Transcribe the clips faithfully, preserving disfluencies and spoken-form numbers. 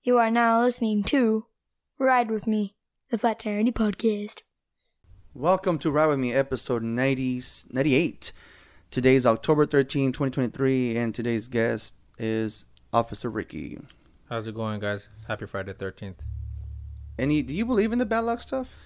You are now listening to Ride With Me, the Flat Tire Andy podcast. Welcome to Ride With Me, episode ninety, ninety-eight. Today is October thirteenth, twenty twenty-three, and today's guest is Officer Ricky. How's it going, guys? Happy Friday thirteenth. Any? Do you believe in the bad luck stuff?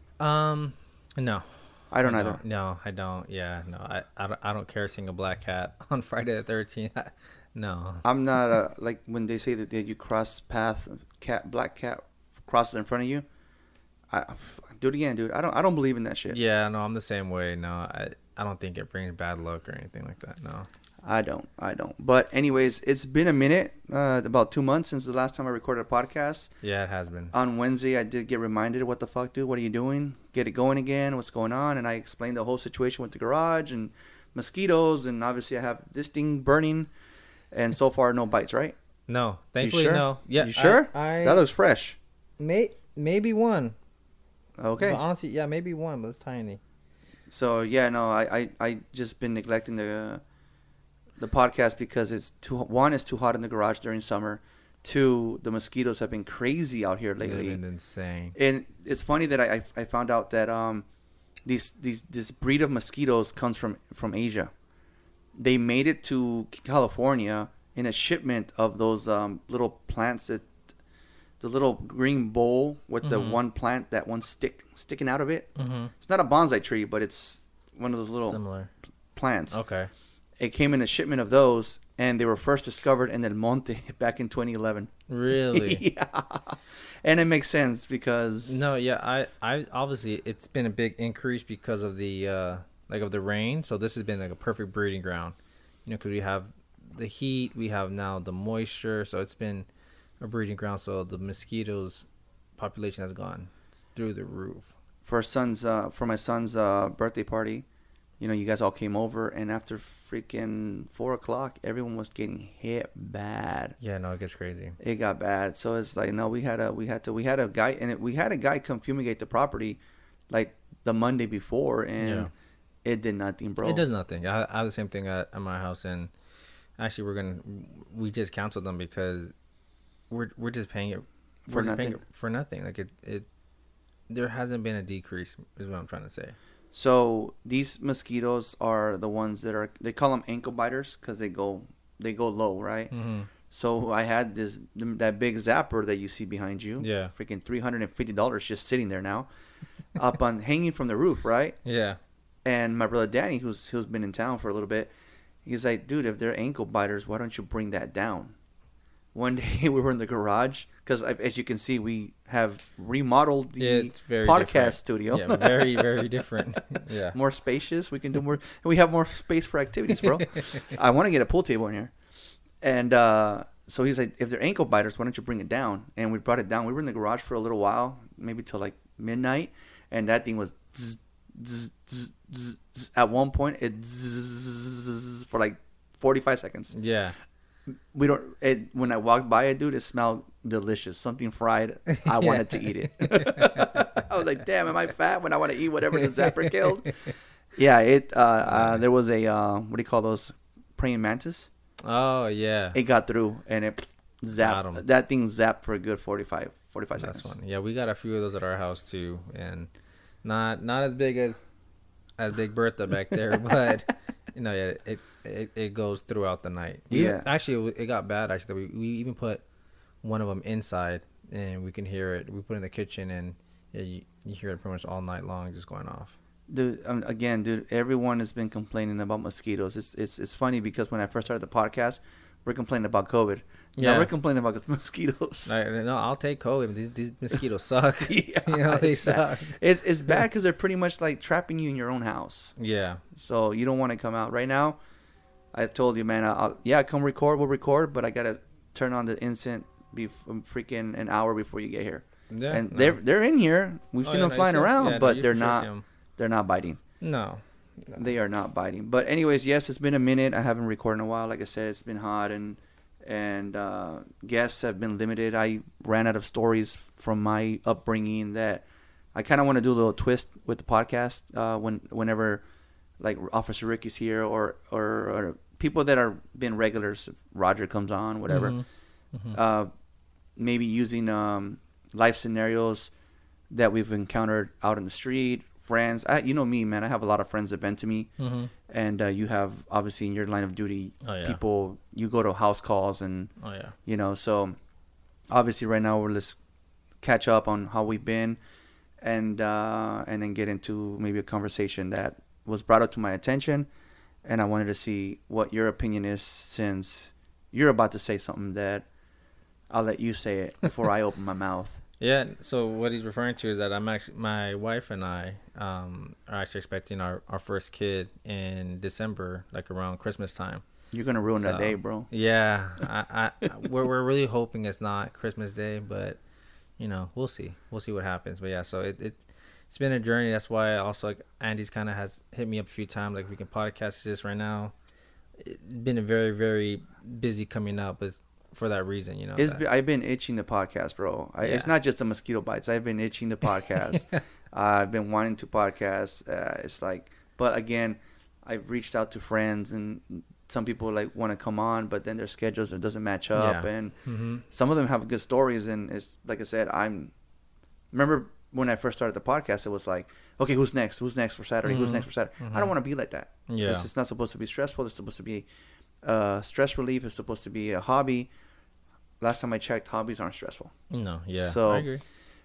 Um, no. I don't I either. Don't, no, I don't. Yeah, no. I, I, don't, I don't care seeing a black cat on Friday the thirteenth. No. I'm not, uh, like, when they say that you cross paths, cat, black cat crosses in front of you. I, do it again, dude. I don't I don't believe in that shit. Yeah, no, I'm the same way. No, I, I don't think it brings bad luck or anything like that. No. I don't. I don't. But anyways, it's been a minute, uh, about two months since the last time I recorded a podcast. Yeah, it has been. On Wednesday, I did get reminded, what the fuck, dude? What are you doing? Get it going again? What's going on? And I explained the whole situation with the garage and mosquitoes. And obviously, I have this thing burning. And so far, no bites, right? No. Thankfully, you sure? no. Yeah. You sure? I, I, that looks fresh. May, maybe one. Okay. But honestly, yeah, maybe one, but it's tiny. So, yeah, no, I, I, I just been neglecting the... Uh, the podcast because it's too one it's too hot in the garage during summer. Two, the mosquitoes have been crazy out here lately. They've been insane. And it's funny that I, I I found out that um these these this breed of mosquitoes comes from from Asia. They made it to California in a shipment of those um little plants that the little green bowl with mm-hmm. the one plant, that one stick sticking out of it. Mm-hmm. It's not a bonsai tree, but it's one of those little similar plants. Okay. It came in a shipment of those, and they were first discovered in El Monte back in twenty eleven. Really? Yeah. And it makes sense because... No, yeah, I, I obviously, it's been a big increase because of the, uh, like, of the rain. So this has been, like, a perfect breeding ground. You know, because we have the heat, we have now the moisture. So it's been a breeding ground. So the mosquitoes population has gone through the roof. For, son's, uh, for my son's uh, birthday party... You know, you guys all came over, and after freaking four o'clock, everyone was getting hit bad. Yeah, no, it gets crazy. It got bad, so it's like, no, we had a, we had to, we had a guy, and it, we had a guy come fumigate the property, like the Monday before, and yeah. It did nothing, bro. It does nothing. I, I have the same thing at, at my house, and actually, we're gonna, we just canceled them because we're we're just paying it for nothing. It for nothing. Like it, it, there hasn't been a decrease, is what I'm trying to say. So these mosquitoes are the ones that are, they call them ankle biters because they go they go low, right? Mm-hmm. So I had this that big zapper that you see behind you, yeah, freaking three hundred fifty dollars just sitting there now, up on hanging from the roof, right? Yeah. And my brother Danny, who's who's been in town for a little bit, he's like, dude, if they're ankle biters, why don't you bring that down? One day we were in the garage because, as you can see, we have remodeled the very podcast different. studio. Yeah, very, very different. Yeah, more spacious. We can do more. We have more space for activities, bro. I want to get a pool table in here, and uh, so he's like, "If they're ankle biters, why don't you bring it down?" And we brought it down. We were in the garage for a little while, maybe till like midnight, and that thing was zzz, zzz, zzz, zzz, zzz. At one point it zzz, for like forty-five seconds. Yeah. We don't. It, when I walked by it, dude, it smelled delicious. Something fried. I yeah. wanted to eat it. I was like, "Damn, am I fat when I want to eat whatever the zapper killed?" Yeah, it. Uh, uh, there was a uh, what do you call those? Praying mantis. Oh yeah. It got through and it zapped. That thing zapped for a good forty-five, forty-five That's seconds. Fun. Yeah, we got a few of those at our house too, and not not as big as as Big Bertha back there, but you know, yeah, it. It, it goes throughout the night. We, yeah. Actually, it got bad. Actually, we we even put one of them inside, and we can hear it. We put it in the kitchen, and yeah, you, you hear it pretty much all night long, just going off. Dude, um, again, dude, everyone has been complaining about mosquitoes. It's it's it's funny because when I first started the podcast, we're complaining about COVID. Yeah, now we're complaining about mosquitoes. I, no, I'll take COVID. These, these mosquitoes suck. Yeah, you know, they it's suck. Bad. It's it's bad because they're pretty much like trapping you in your own house. Yeah. So you don't want to come out right now. I told you, man, I'll, yeah, come record, we'll record, but I got to turn on the instant bef- freaking an hour before you get here. Yeah. And no. they're they're in here. We've oh, seen yeah, them no, flying see, around, yeah, but no, they're not they're not biting. No. no. They are not biting. But anyways, yes, it's been a minute. I haven't recorded in a while. Like I said, it's been hot and and uh, guests have been limited. I ran out of stories from my upbringing that I kind of want to do a little twist with the podcast uh, when whenever like Officer Ricky's here or or, or people that are been regulars, if Roger comes on, whatever. Mm-hmm. Mm-hmm. Uh, maybe using um, life scenarios that we've encountered out in the street, friends. I, you know me, man. I have a lot of friends that vent to me, Mm-hmm. and uh, you have obviously in your line of duty, Oh, yeah. people. You go to house calls, and Oh yeah. you know. So obviously, right now we're let's catch up on how we've been, and uh, and then get into maybe a conversation that was brought up to my attention, and I wanted to see what your opinion is since you're about to say something that I'll let you say it before I open my mouth. Yeah. So what he's referring to is that I'm actually, my wife and I um, are actually expecting our, our first kid in December, like around Christmas time. You're gonna ruin that So, day, bro. Yeah. I, I we're we're really hoping it's not Christmas Day, but you know we'll see. We'll see what happens. But yeah, so it, it it's been a journey. That's why also like Andy's kind of has hit me up a few times. Like we can podcast this right now. It's been a very very busy coming up, but for that reason, you know. It's that- be, I've been itching the podcast, bro. I, It's Yeah. not just the mosquito bites. I've been itching the podcast. uh, I've been wanting to podcast. Uh, it's like, but again, I've reached out to friends, and some people like want to come on, but then their schedules it doesn't match up, Yeah. and mm-hmm. some of them have good stories. And it's like I said, I'm remember when I first started the podcast, it was like, okay, who's next? Who's next for Saturday? Who's Mhm. next for Saturday? I Mhm. don't want to be like that. Yeah. It's not supposed to be stressful. It's supposed to be uh, stress relief. It's supposed to be a hobby. Last time I checked, hobbies aren't stressful. No. Yeah. So- I agree.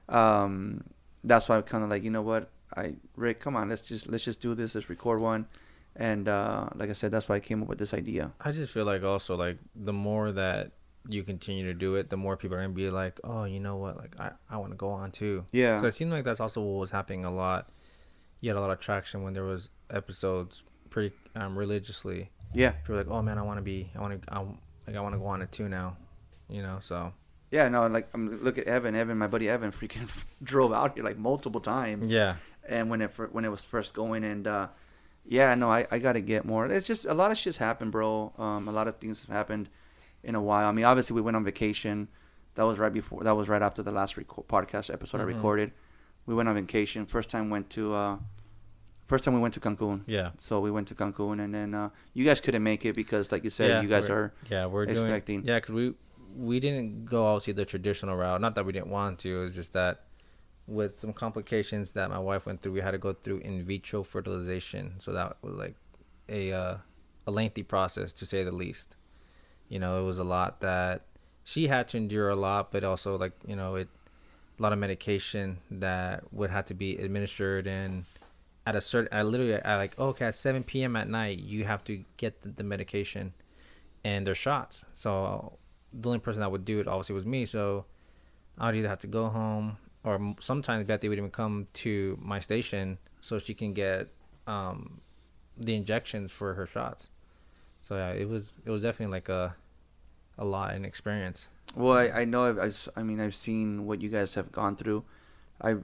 Um, that's why I'm kind of like, you know what, I Rick, come on, let's just let's just do this. Let's record one, and uh, like I said, that's why I came up with this idea. I just feel like also like the more that you continue to do it, the more people are gonna be like, oh, you know what, like I, I want to go on too. Yeah, Because it seemed like that's also what was happening a lot. You had a lot of traction when there was episodes pretty um, religiously. yeah, People were like, oh man, I want to be, I want to, I, like I want to go on it too now, you know. So yeah. No, like I'm look at Evan. Evan, my buddy Evan, freaking drove out here like multiple times. yeah, And when it fir- when it was first going, and uh, yeah, no, I, I got to get more. It's just a lot of shit's happened, bro. Um, a lot of things have happened in a while. I mean, obviously we went on vacation. That was right before. That was right after the last reco- podcast episode Mhm. I recorded. We went on vacation. First time went to. Uh, first time we went to Cancun. yeah, So we went to Cancun, and then uh, you guys couldn't make it because, like you said, yeah. you guys we're- are. yeah, we're doing, expecting. yeah, because we we didn't go obviously the traditional route. Not that we didn't want to. It was just that with some complications that my wife went through, we had to go through in vitro fertilization. So that was like a uh, a lengthy process to say the least. You know, it was a lot that she had to endure a lot, but also like, you know, it a lot of medication that would have to be administered, and at a certain, I literally at like, okay, at seven p.m. at night, you have to get the, the medication and their shots. So the only person that would do it obviously was me. So I'd either have to go home, or m- sometimes Betty would even come to my station so she can get um, the injections for her shots. So yeah, it was it was definitely like a a lot in experience. Well, I, I know. I've, I've, s- I mean, I've seen what you guys have gone through. I,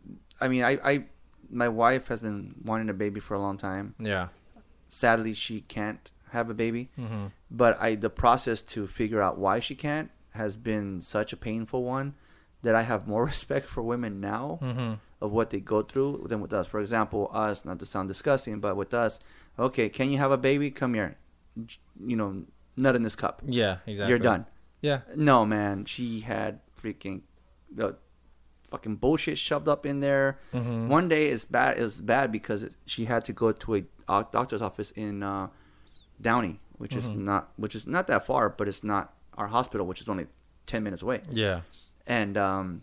I mean, I, I, my wife has been wanting a baby for a long time. Yeah. Sadly, she can't have a baby. Mm-hmm. But I, the process to figure out why she can't has been such a painful one that I have more respect for women now Mm-hmm. of what they go through than with us. For example, us, not to sound disgusting, but with us, okay, can you have a baby? Come here. J- You know, nut in this cup. Yeah, exactly. You're done. Yeah. No, man, she had freaking the fucking bullshit shoved up in there. Mm-hmm. One day it's bad. It was bad because it, she had to go to a doc- doctor's office in uh, Downey, which is Mhm. not which is not that far, but it's not our hospital, which is only ten minutes away. Yeah. And um,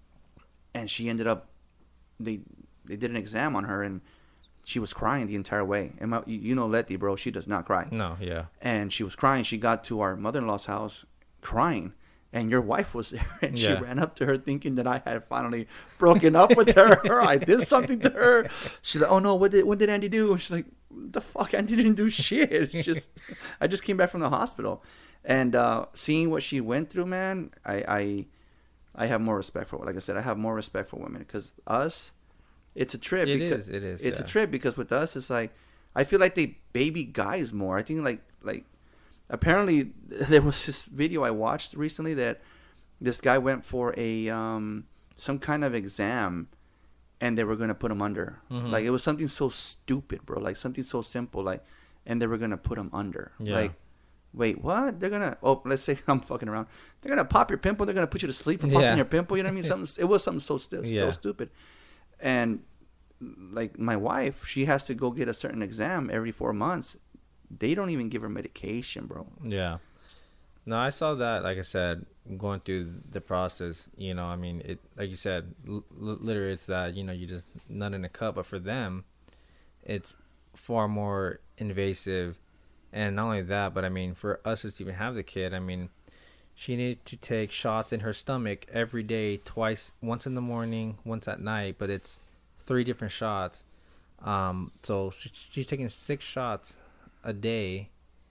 and she ended up they they did an exam on her, and she was crying the entire way. And my, you you know Letty, bro, she does not cry. No. Yeah. And she was crying. She got to our mother-in-law's house crying, and your wife was there, and Yeah. she ran up to her thinking that I had finally broken up with her or I did something to her. She's like, oh no, what did what did Andy do? And she's like, the fuck, Andy didn't do shit. It's just I just came back from the hospital. And uh, seeing what she went through, man, I, I I have more respect for, like I said, I have more respect for women, because us, it's a trip. It because is. It is. It's yeah. a trip because with us, it's like, I feel like they baby guys more. I think like like apparently there was this video I watched recently that this guy went for a um some kind of exam, and they were gonna put him under. Mhm. Like it was something so stupid, bro. Like something so simple, like, and they were gonna put him under. Yeah. Like, Wait, what? They're gonna oh, let's say I'm fucking around. They're gonna pop your pimple. They're gonna put you to sleep for popping Yeah. your pimple. You know what I mean? Something. It was something so stu- so Yeah. stupid. And like my wife, she has to go get a certain exam every four months. They don't even give her medication, bro. Yeah. No, I saw that. Like I said, going through the process. You know, I mean, it. Like you said, l- l- literally, it's that you know you just nut in a cup. But for them, it's far more invasive. And not only that, but I mean, for us to even have the kid, I mean, she needed to take shots in her stomach every day, twice, once in the morning, once at night. But it's three different shots. Um, so she, she's taking six shots a day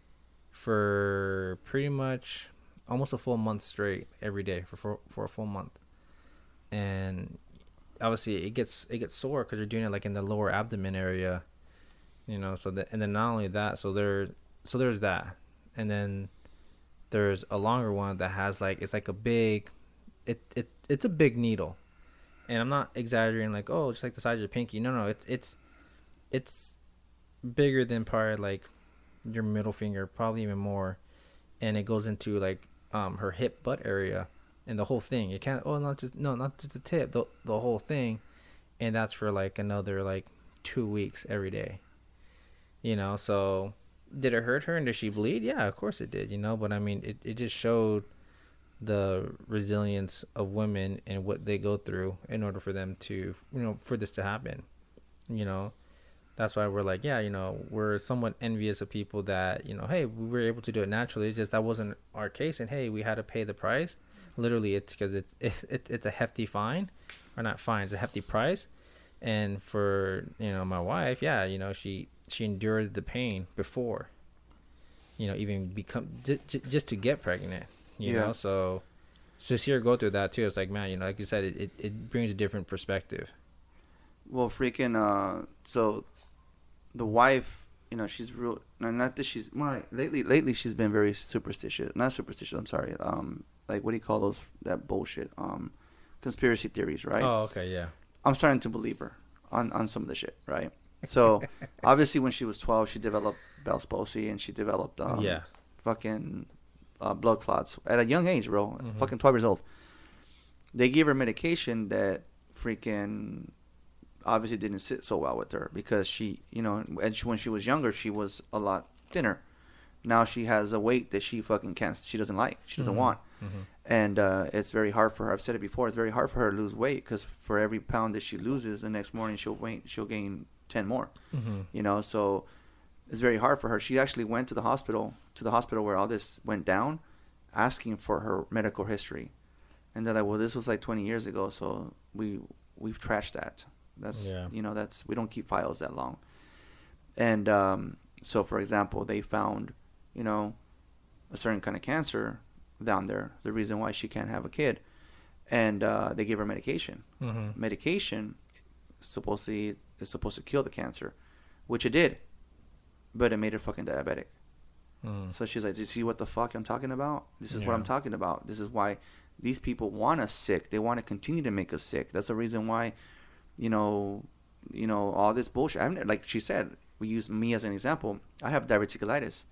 for pretty much almost a full month straight every day for for, for a full month. And obviously, it gets it gets sore because you're doing it like in the lower abdomen area, you know. So that and then not only that, so there. So there's that, and then there's a longer one that has like it's like a big, it it it's a big needle, and I'm not exaggerating like oh just like the size of your pinky. No no it's it's it's bigger than probably like your middle finger, probably even more, and it goes into like um her hip butt area, and the whole thing. You can't oh not just no not just the tip the the whole thing, and that's for like another like two weeks every day, you know so. Did it hurt her and did she bleed? Yeah, of course it did, you know. But I mean, it, it just showed the resilience of women and what they go through in order for them to, you know, for this to happen. You know, that's why we're like, yeah, you know, we're somewhat envious of people that, you know, hey, we were able to do it naturally. It's just that wasn't our case, and hey, we had to pay the price. Literally, it's because it's it, it, it's a hefty fine, or not fine, it's a hefty price. And for you know my wife, yeah, you know she. She endured the pain before, you know, even become j- j- just to get pregnant, you Yeah. know. So just hear her go through that too. It's like, man, you know, like you said, it, it, it brings a different perspective. Well, freaking, uh, so the wife, you know, she's real. No, not that she's. Well, lately, lately she's been very superstitious. Not superstitious. I'm sorry. Um, like what do you call those? That bullshit. Um, conspiracy theories, right? Oh, okay, yeah. I'm starting to believe her on on some of the shit, right? So obviously, when she was twelve, she developed Bell's palsy and she developed um, Yeah. fucking uh, blood clots at a young age, bro. Mhm. Fucking twelve years old. They gave her medication that freaking obviously didn't sit so well with her because she, you know, and she, when she was younger, she was a lot thinner. Now she has a weight that she fucking can't, she doesn't like, she doesn't Mhm. want. Mhm. And uh, it's very hard for her. I've said it before. It's very hard for her to lose weight because for every pound that she loses, the next morning she'll wait, she'll gain ten more. Mhm. You know, so it's very hard for her. She actually went to the hospital, to the hospital where all this went down, asking for her medical history, and they're like, "Well, this was like twenty years ago, so we we've trashed that. That's Yeah. you know, that's we don't keep files that long." And um, so, for example, they found, you know, a certain kind of cancer down there. The reason why she can't have a kid, and uh, they gave her medication. Mhm. Medication supposedly is supposed to kill the cancer, which it did, but it made her fucking diabetic. Mm. So she's like, "Do you see what the fuck I'm talking about? This is what Yeah. I'm talking about. This is why these people want us sick. They want to continue to make us sick. That's the reason why, you know, you know, all this bullshit. I've never, like she said, we use me as an example. I have diverticulitis.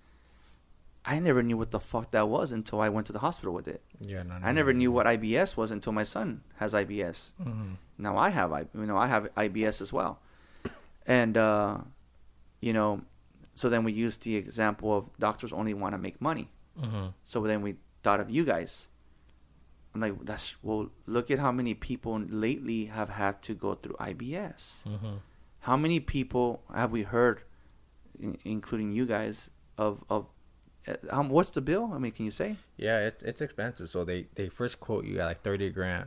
I never knew what the fuck that was until I went to the hospital with it. Yeah, no, no, I never no. knew what I B S was until my son has I B S. Mhm. Now I have I, you know, I have I B S as well, and uh, you know, so then we used the example of doctors only want to make money. Mhm. So then we thought of you guys. I'm like, that's well. Look at how many people lately have had to go through I B S. Mhm. How many people have we heard, in, including you guys, of of uh, um, what's the bill? I mean, can you say? Yeah, it, it's expensive. So they, they first quote you at like thirty grand,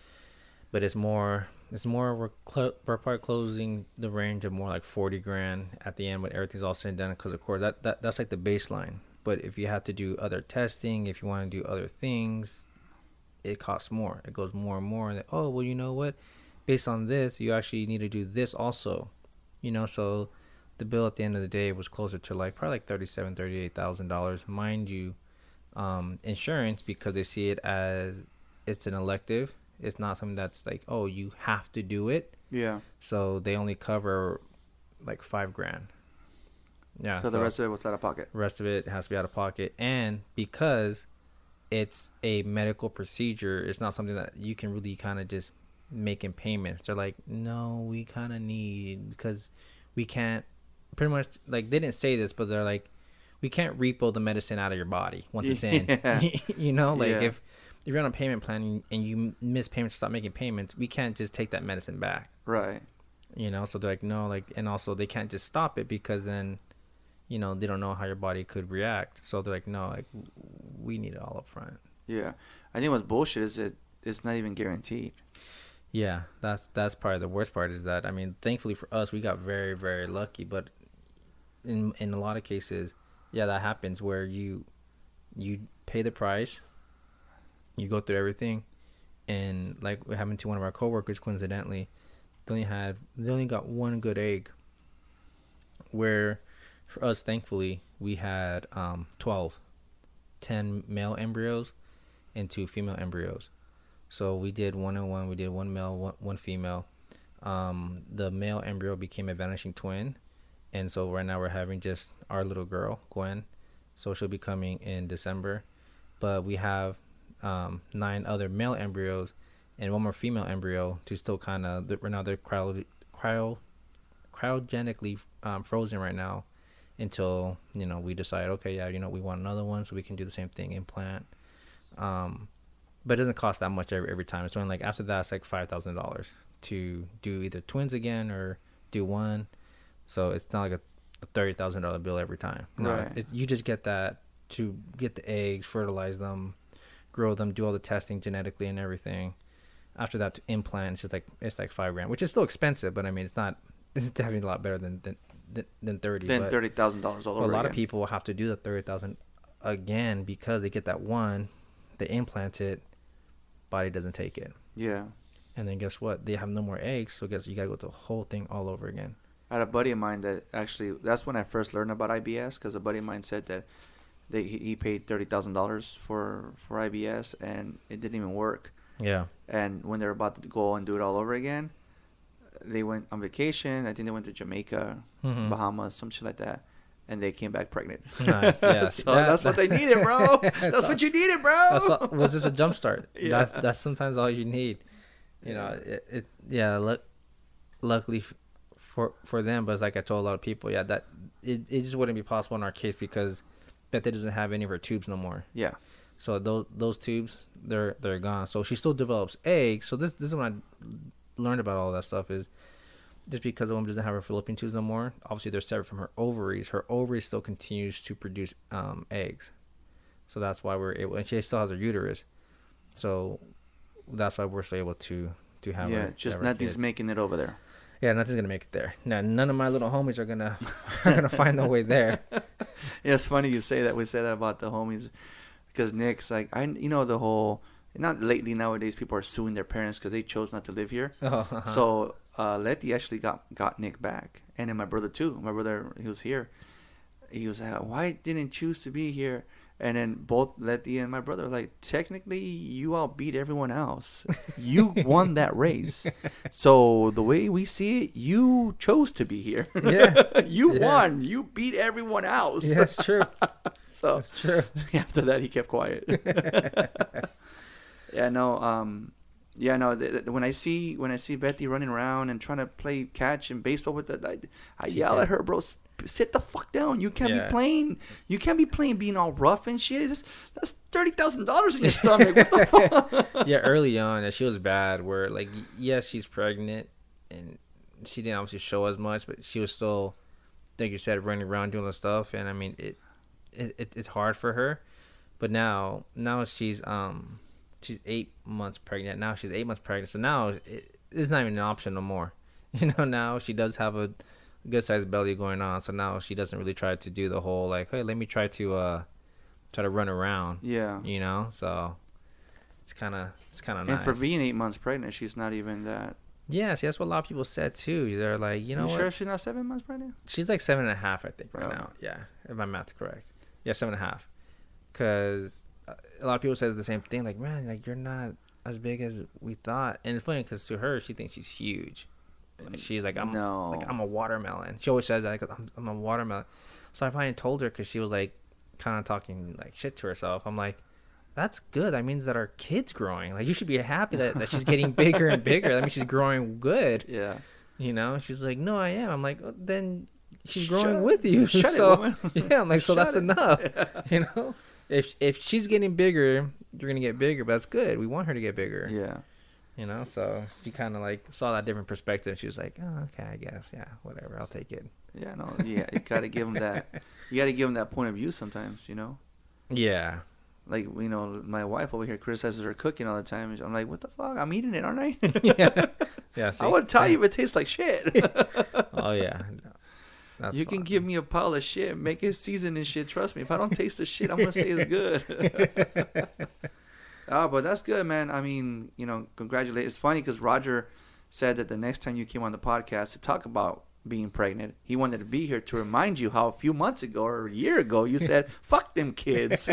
but it's more it's more we're, cl- we're probably closing the range of more like forty grand at the end when everything's all said and done. Because of course that, that that's like the baseline. But if you have to do other testing, if you want to do other things, it costs more. It goes more and more. And oh well, you know what? Based on this, you actually need to do this also. You know, so the bill at the end of the day was closer to like probably like thirty-seven, thirty-eight thousand dollars, mind you. Um, insurance, because they see it as it's an elective. It's not something that's like, oh, you have to do it. Yeah. So they only cover like five grand. Yeah. So, the rest of it was out of pocket. rest of it has to be out of pocket, and because it's a medical procedure, it's not something that you can really kind of just make in payments. They're like, no, we kind of need, because we can't, pretty much, like, they didn't say this, but they're like, we can't repo the medicine out of your body once it's in. Yeah. You know, like Yeah. if if you're on a payment plan and you miss payments, stop making payments, we can't just take that medicine back. Right. You know, so they're like, no, like, and also they can't just stop it because then, you know, they don't know how your body could react. So they're like, no, like, we need it all up front. Yeah. I think what's bullshit is that it's not even guaranteed. Yeah, that's that's probably the worst part is that, I mean, thankfully for us, we got very, very lucky. But in in a lot of cases, yeah, that happens where you you pay the price, you go through everything, and like what happened to one of our coworkers, coincidentally, they only had they only got one good egg. Where for us, thankfully, we had um, twelve, ten male embryos and two female embryos. So we did one and one. We did one male, one, one female. Um, the male embryo became a vanishing twin, and so right now we're having just our little girl, Gwen. So she'll be coming in December. But we have um, nine other male embryos and one more female embryo to still kind of. Right now they're cryo, cryo, cryogenically um, frozen right now until, you know, we decide, okay, yeah, you know, we want another one, so we can do the same thing, implant. Um, but it doesn't cost that much every every time. It's only like after that, it's like five thousand dollars to do either twins again or do one. So it's not like a, a thirty thousand dollar bill every time. No, Right. it, you just get that to get the eggs, fertilize them, grow them, do all the testing genetically and everything. After that, to implant, it's just like it's like five grand, which is still expensive, but I mean, it's not. It's definitely a lot better than than than, than thirty. Then but, thirty thousand dollars all but over a lot again. of people will have to do the thirty thousand again because they get that one, they implant it, body doesn't take it, Yeah. and then guess what? They have no more eggs, so guess you gotta go through the whole thing all over again. I had a buddy of mine that actually, that's when I first learned about I B S, because a buddy of mine said that they, he, he paid thirty thousand dollars for, for I B S and it didn't even work. Yeah. And when they were about to go and do it all over again, they went on vacation. I think they went to Jamaica, Mhm. Bahamas, some shit like that. And they came back pregnant. Nice, yeah. so That- that's what that- they needed, bro. That's That's what you needed, bro. That's all, was just a jump start. Yeah. That's that's sometimes all you need. You know, it, it yeah. Look, luckily f- for for them, but it's like I told a lot of people, yeah, that it, it just wouldn't be possible in our case because Beth doesn't have any of her tubes no more. Yeah. So those those tubes, they're they're gone. So she still develops eggs. So this this is when I learned about all that stuff is just because the woman doesn't have her fallopian tubes no more. Obviously, they're separate from her ovaries. Her ovaries still continues to produce um, eggs. So that's why we're able. And she still has her uterus. So that's why we're still able to to have. Yeah. her, Just have her nothing's kids. making it over there. Yeah, nothing's gonna make it there. Now, none of my little homies are gonna are gonna find their way there. Yeah, it's funny you say that. We say that about the homies because Nick's like, I, you know, the whole, not lately nowadays, people are suing their parents because they chose not to live here. Oh, uh-huh. So uh, Letty actually got, got Nick back. And then my brother, too. My brother, he was here. He was like, why didn't you choose to be here? And then both Letty and my brother were like, technically, you outbeat everyone else. You won that race. So the way we see it, you chose to be here. Yeah. you Yeah. won. You beat everyone else. Yeah, that's true. So That's true. after that, he kept quiet. yeah, no, um, yeah, no. Th- th- when I see when I see Betty running around and trying to play catch and baseball with the, I, I She yell can. at her, bro. "S- Sit the fuck down. You can't Yeah. be playing. You can't be playing being all rough and shit. That's, that's thirty thousand dollars in your stomach. What the fuck? Yeah, early on, yeah, she was bad. Where like, y- yes, she's pregnant, and she didn't obviously show as much, but she was still, like you said, running around doing the stuff. And I mean, it, it, it it's hard for her. But now, now she's um, she's eight months pregnant. Now she's eight months pregnant. So now it, it's not even an option no more. You know, now she does have a good sized belly going on. So now she doesn't really try to do the whole like, hey, let me try to uh, try to run around. Yeah. You know, so it's kind of it's kind of And nice. for being eight months pregnant, she's not even that. Yeah, see, that's what a lot of people said too. They're like, you know you what? sure she's not seven months pregnant? She's like seven and a half, I think, right Oh. now. Yeah, if my math's correct. Yeah, seven and a half. Because a lot of people say the same thing. Like, man, like you're not as big as we thought. And it's funny because to her, she thinks she's huge. Like, she's like, I'm No. like I'm a watermelon. She always says that. Like, I'm, I'm a watermelon. So I finally told her because she was like kind of talking like shit to herself. I'm like, that's good. That means that our kid's growing. Like, you should be happy that, that she's getting bigger and bigger. That means she's growing good. Yeah. You know? She's like, no, I am. I'm like, oh, then she's Shut growing up. with you. Shut so, it, woman. yeah, I'm like, so Shut that's it. enough. Yeah. You know? If if she's getting bigger, you're going to get bigger. But that's good. We want her to get bigger. Yeah. You know? So she kind of like saw that different perspective. She was like, oh, okay, I guess. Yeah, whatever. I'll take it. Yeah, no, yeah, you gotta give them that. You gotta give them that point of view sometimes, you know. Yeah. Like, you know, my wife over here criticizes her cooking all the time. I'm like, what the fuck? I'm eating it, aren't I? yeah. Yeah. See? I would tell you if it tastes like shit. Oh yeah. That's you can fine. give me a pile of shit, make it seasoned and shit. Trust me, if I don't taste the shit, I'm gonna say it's good. Oh, but that's good, man. I mean, you know, congratulations. It's funny because Roger said that the next time you came on the podcast to talk about being pregnant, he wanted to be here to remind you how a few months ago or a year ago you said, "Fuck them kids."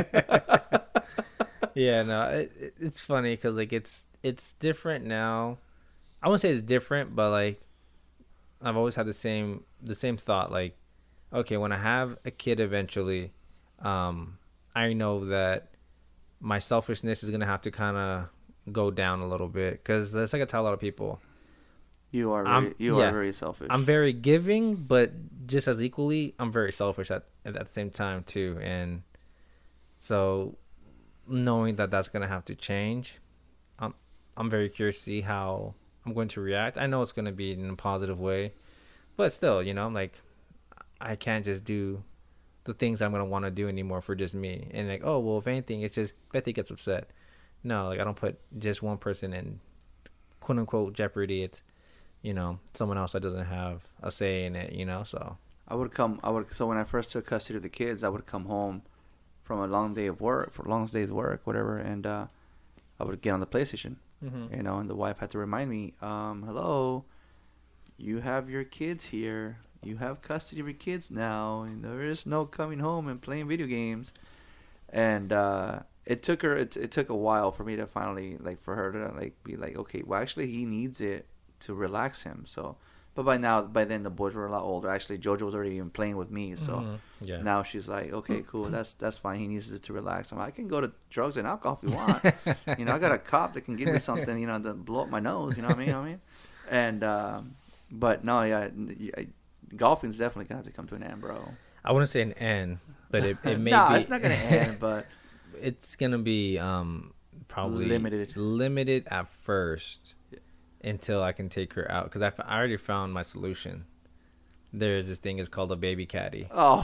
Yeah, no, it, it- it's funny because like it's it's different now. I wouldn't say it's different, but like I've always had the same the same thought. Like, okay, when I have a kid eventually, um, I know that my selfishness is gonna have to kind of go down a little bit because that's like I tell a lot of people. You are very, I'm- you yeah. are very selfish. I'm very giving, but just as equally, I'm very selfish at at the same time too. And so, knowing that that's gonna have to change, I'm I'm very curious to see how I'm going to react. I know it's gonna be in a positive way, but still, you know, I'm like, I can't just do the things I'm gonna want to do anymore for just me. And like, oh well, if anything, it's just Betty gets upset. No, like I don't put just one person in quote unquote jeopardy. It's, you know, someone else that doesn't have a say in it, you know, so. I would come. I would. So when I first took custody of the kids, I would come home from a long day of work, for a long day's work, whatever, and uh, I would get on the PlayStation, Mm-hmm. you know, and the wife had to remind me, um, "Hello, you have your kids here. You have custody of your kids now, and there is no coming home and playing video games." And uh, it took her. It, it took a while for me to finally, like, for her to like be like, okay, well, actually, he needs it to relax him. So, but by now, by then, the boys were a lot older. Actually, JoJo was already even playing with me. So Mhm. Yeah. now she's like, okay, cool, that's that's fine. He needs it to relax. I'm like, I can go to drugs and alcohol if you want. You know, I got a cop that can give me something, you know, to blow up my nose. You know what I mean? You know what I mean? And um, but no, yeah, I, golfing's definitely gonna have to come to an end, bro. I wouldn't say an end, but it, it may nah, be. it's not gonna end, but It's going to be um, probably Limited. limited at first until I can take her out. Because I, f- I already found my solution. There's this thing, it's called a baby caddy. oh,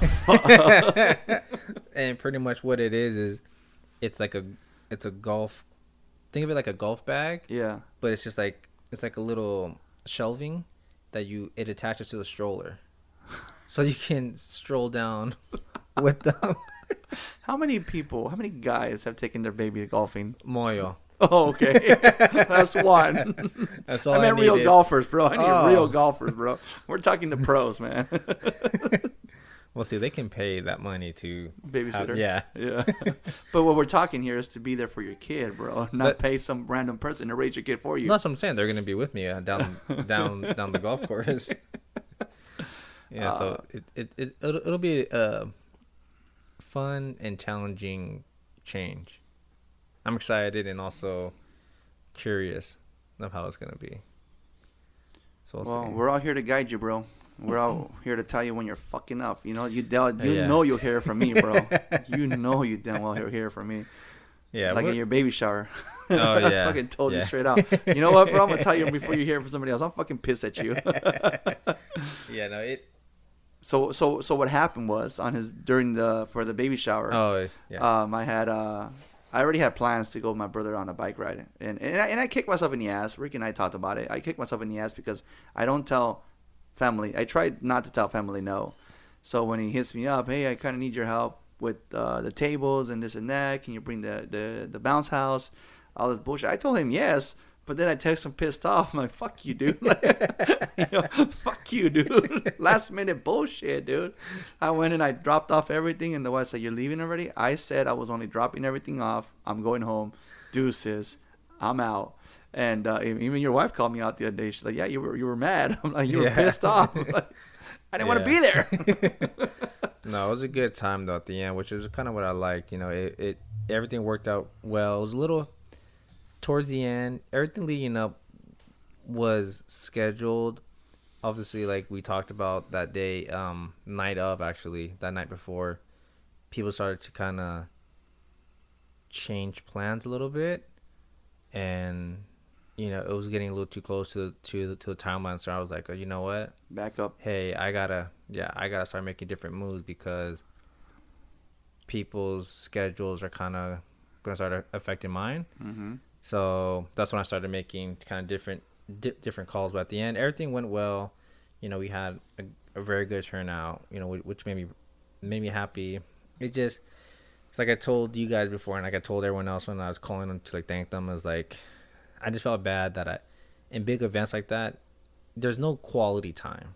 And pretty much what it is is it's like a it's a golf, think of it like a golf bag, yeah. but it's just like it's like a little shelving that you it attaches to the stroller, so you can stroll down with them. How many people, how many guys have taken their baby to golfing? Moyo. Oh, okay. That's one. That's all I I, meant real needed. golfers, bro. I need Oh. real golfers, bro. We're talking the pros, man. Well, see, they can pay that money to Babysitter. have- yeah. Yeah. But what we're talking here is to be there for your kid, bro. Not But- pay some random person to raise your kid for you. That's what I'm saying. They're gonna be with me uh, down down down the golf course. Yeah, Uh, so it it, it it'll, it'll be a fun and challenging change. I'm excited and also curious of how it's gonna be. So we'll, Well, see. we're all here to guide you, bro. We're all here to tell you when you're fucking up. You know, you del- you Yeah. know you'll hear from me, bro. You know you damn well you'll hear from me. yeah, like what- in your baby shower. Oh, I yeah. fucking told you Yeah. straight out. You know what, bro? I'm gonna tell you before you hear from somebody else. I'm fucking pissed at you. yeah, no, it. so so so what happened was on his during the for the baby shower. Oh, yeah. Um, I had uh, I already had plans to go with my brother on a bike ride, and and I, and I kicked myself in the ass. Ricky and I talked about it. I kicked myself in the ass because I don't tell family. I tried not to tell family no. So when he hits me up, hey, I kind of need your help with uh, the tables and this and that. Can you bring the, the the bounce house? All this bullshit. I told him yes, but then I text him pissed off. I'm like, fuck you, dude. You know, fuck you, dude. Last minute bullshit, dude. I went and I dropped off everything, and the wife said, you're leaving already? I said I was only dropping everything off. I'm going home. Deuces. I'm out. And uh, even your wife called me out the other day. She's like, yeah, you were you were mad. I'm like, you were Yeah. pissed off. Like, I didn't want to be there. No, it was a good time though at the end, which is kind of what I liked. You know, it, it everything worked out well. It was a little towards the end. Everything leading up was scheduled. Obviously, like we talked about that day, um, night of actually, that night before, people started to kind of change plans a little bit, and you know it was getting a little too close to to the, to the timeline. So I was like, oh, you know what? Back up. Hey, I gotta, yeah, I gotta start making different moves because people's schedules are kind of gonna start affecting mine. Mm-hmm. So that's when I started making kind of different di- different calls. But at the end, everything went well. You know, we had a, a very good turnout. You know, which made me made me happy. It just, it's like I told you guys before, and like I told everyone else when I was calling them to like thank them. It was like, I just felt bad that I, in big events like that, there's no quality time.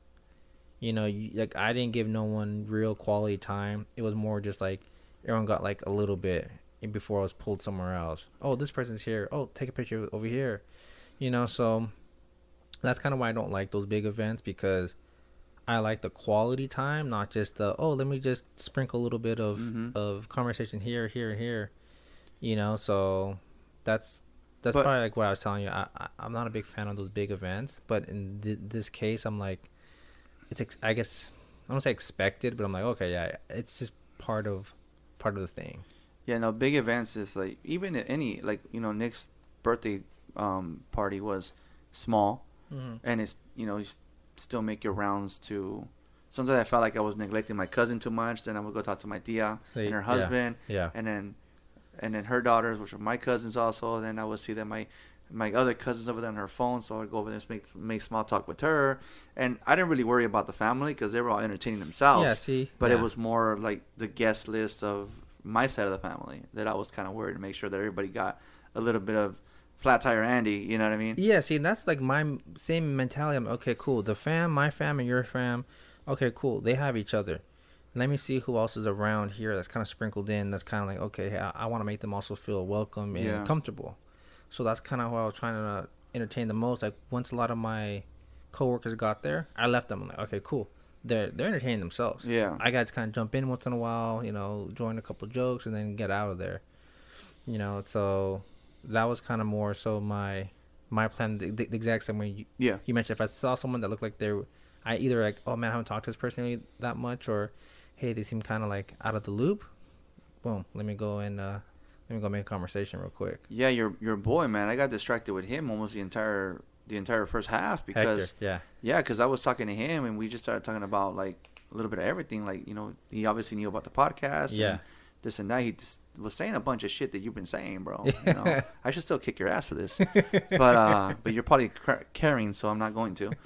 You know, you, like I didn't give no one real quality time. It was more just like everyone got like a little bit before I was pulled somewhere else. Oh, this person's here. Oh, take a picture over here. You know, so that's kind of why I don't like those big events, because I like the quality time, not just the, oh, let me just sprinkle a little bit of, mm-hmm. of conversation here, here, and here. You know, so that's that's but, probably like what I was telling you. I, I, I'm not a big fan of those big events, but in th- this case, I'm like, it's ex- I guess I don't say expected, but I'm like, okay, yeah, it's just part of part of the thing. Yeah, no, big events is like, even at any, like, you know, Nick's birthday um, party was small, mm-hmm. and it's, you know, you still make your rounds to, sometimes I felt like I was neglecting my cousin too much, then I would go talk to my tia so, and her husband, yeah, yeah. and then and then her daughters, which were my cousins also, and then I would see that my my other cousins over there on her phone, so I'd go over there and make, make small talk with her, and I didn't really worry about the family because they were all entertaining themselves, yeah, see, but yeah. it was more like the guest list of my side of the family that I was kind of worried to make sure that everybody got a little bit of flat tire Andy, you know what I mean? Yeah, see, that's like my same mentality. I'm okay, cool. The fam, my fam, and your fam, okay, cool. They have each other. Let me see who else is around here that's kind of sprinkled in. That's kind of like, okay, hey, I, I want to make them also feel welcome and yeah. comfortable. So that's kind of how I was trying to uh, entertain the most. Like once a lot of my coworkers got there, I left them. I'm like, okay, cool. They're they're entertaining themselves. Yeah, I got to kind of jump in once in a while, you know, join a couple of jokes, and then get out of there. You know, so that was kind of more so my my plan. The, the exact same way you, yeah. you mentioned. If I saw someone that looked like they're, I either like, oh man, I haven't talked to this person really that much, or hey, they seem kind of like out of the loop. Boom, let me go and uh, let me go make a conversation real quick. Yeah, your your boy, man. I got distracted with him almost the entire. the entire first half because Hector, yeah yeah because I was talking to him and we just started talking about like a little bit of everything, like, you know, he obviously knew about the podcast yeah and this and that. He just was saying a bunch of shit that you've been saying, bro. You know, I should still kick your ass for this, but uh but you're probably caring, so I'm not going to.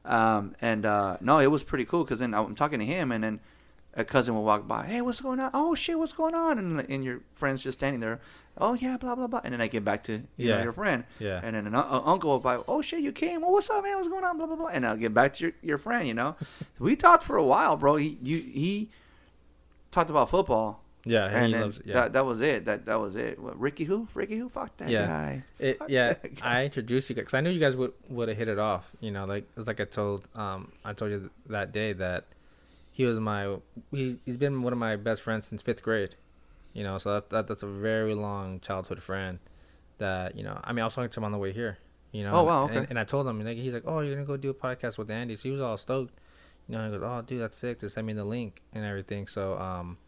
Um and uh no, it was pretty cool because then I'm talking to him and then a cousin will walk by, hey, what's going on? Oh shit, what's going on? And and your friend's just standing there. Oh yeah, blah blah blah. And then I get back to you yeah. know, your friend. Yeah. And then an uh, uncle will by, oh shit, you came. Oh, what's up, man? What's going on? Blah blah blah. And I'll get back to your, your friend. You know, so we talked for a while, bro. He you he talked about football. Yeah, and he then loves. Yeah. that that was it. That that was it. What, Ricky who? Ricky who? Fuck that yeah. guy. It, Fuck yeah, that guy. I introduced you guys because I knew you guys would would have hit it off. You know, like it's like I told um I told you that day that he was my he he's been one of my best friends since fifth grade. You know, so that, that that's a very long childhood friend. That, you know, I mean, I was talking to him on the way here. You know, oh wow, okay. And, and I told him, like, he's like, oh, you're gonna go do a podcast with Andy. So he was all stoked. You know, he goes, oh, dude, that's sick. Just send me the link and everything. So um,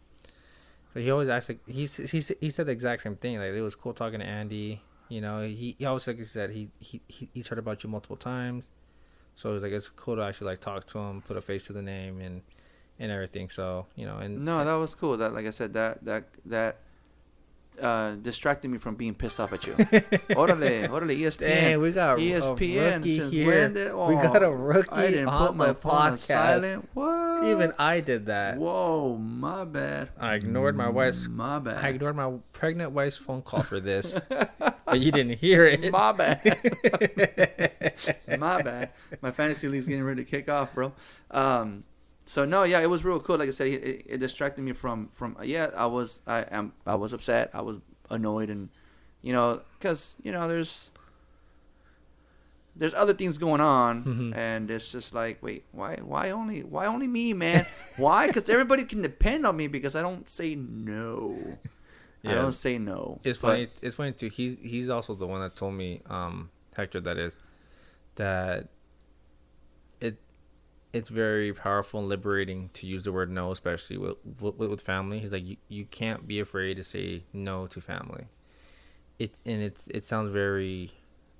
so he always asked, like, he he he said the exact same thing. Like, it was cool talking to Andy. You know, he he always like he said he he he's heard about you multiple times. So it was like it's cool to actually like talk to him, put a face to the name, and. and everything. So, you know, and no, that was cool. That, like I said, that that that uh, distracted me from being pissed off at you. Orale, orale, E S P N. Dang, we got E S P N a rookie since here. when did, oh, we got a rookie I didn't on put my the phone on podcast. silent. What? Even I did that. Whoa, my bad. I ignored my wife's. My bad. I ignored my pregnant wife's phone call for this, but you didn't hear it. My bad. My bad. My fantasy league's getting ready to kick off, bro. Um. So no, yeah, it was real cool. Like I said, it, it distracted me from, from yeah. I was I am I was upset. I was annoyed, and you know, because you know, there's there's other things going on, Mhm. and it's just like, wait, why, why only, why only me, man? Why? Because everybody can depend on me because I don't say no. I Yeah. don't say no. It's But- funny. It's funny too. He's he's also the one that told me, um, Hector, that is, that it it's very powerful and liberating to use the word no, especially with with, with family. He's like, you, you can't be afraid to say no to family. It and it's it sounds very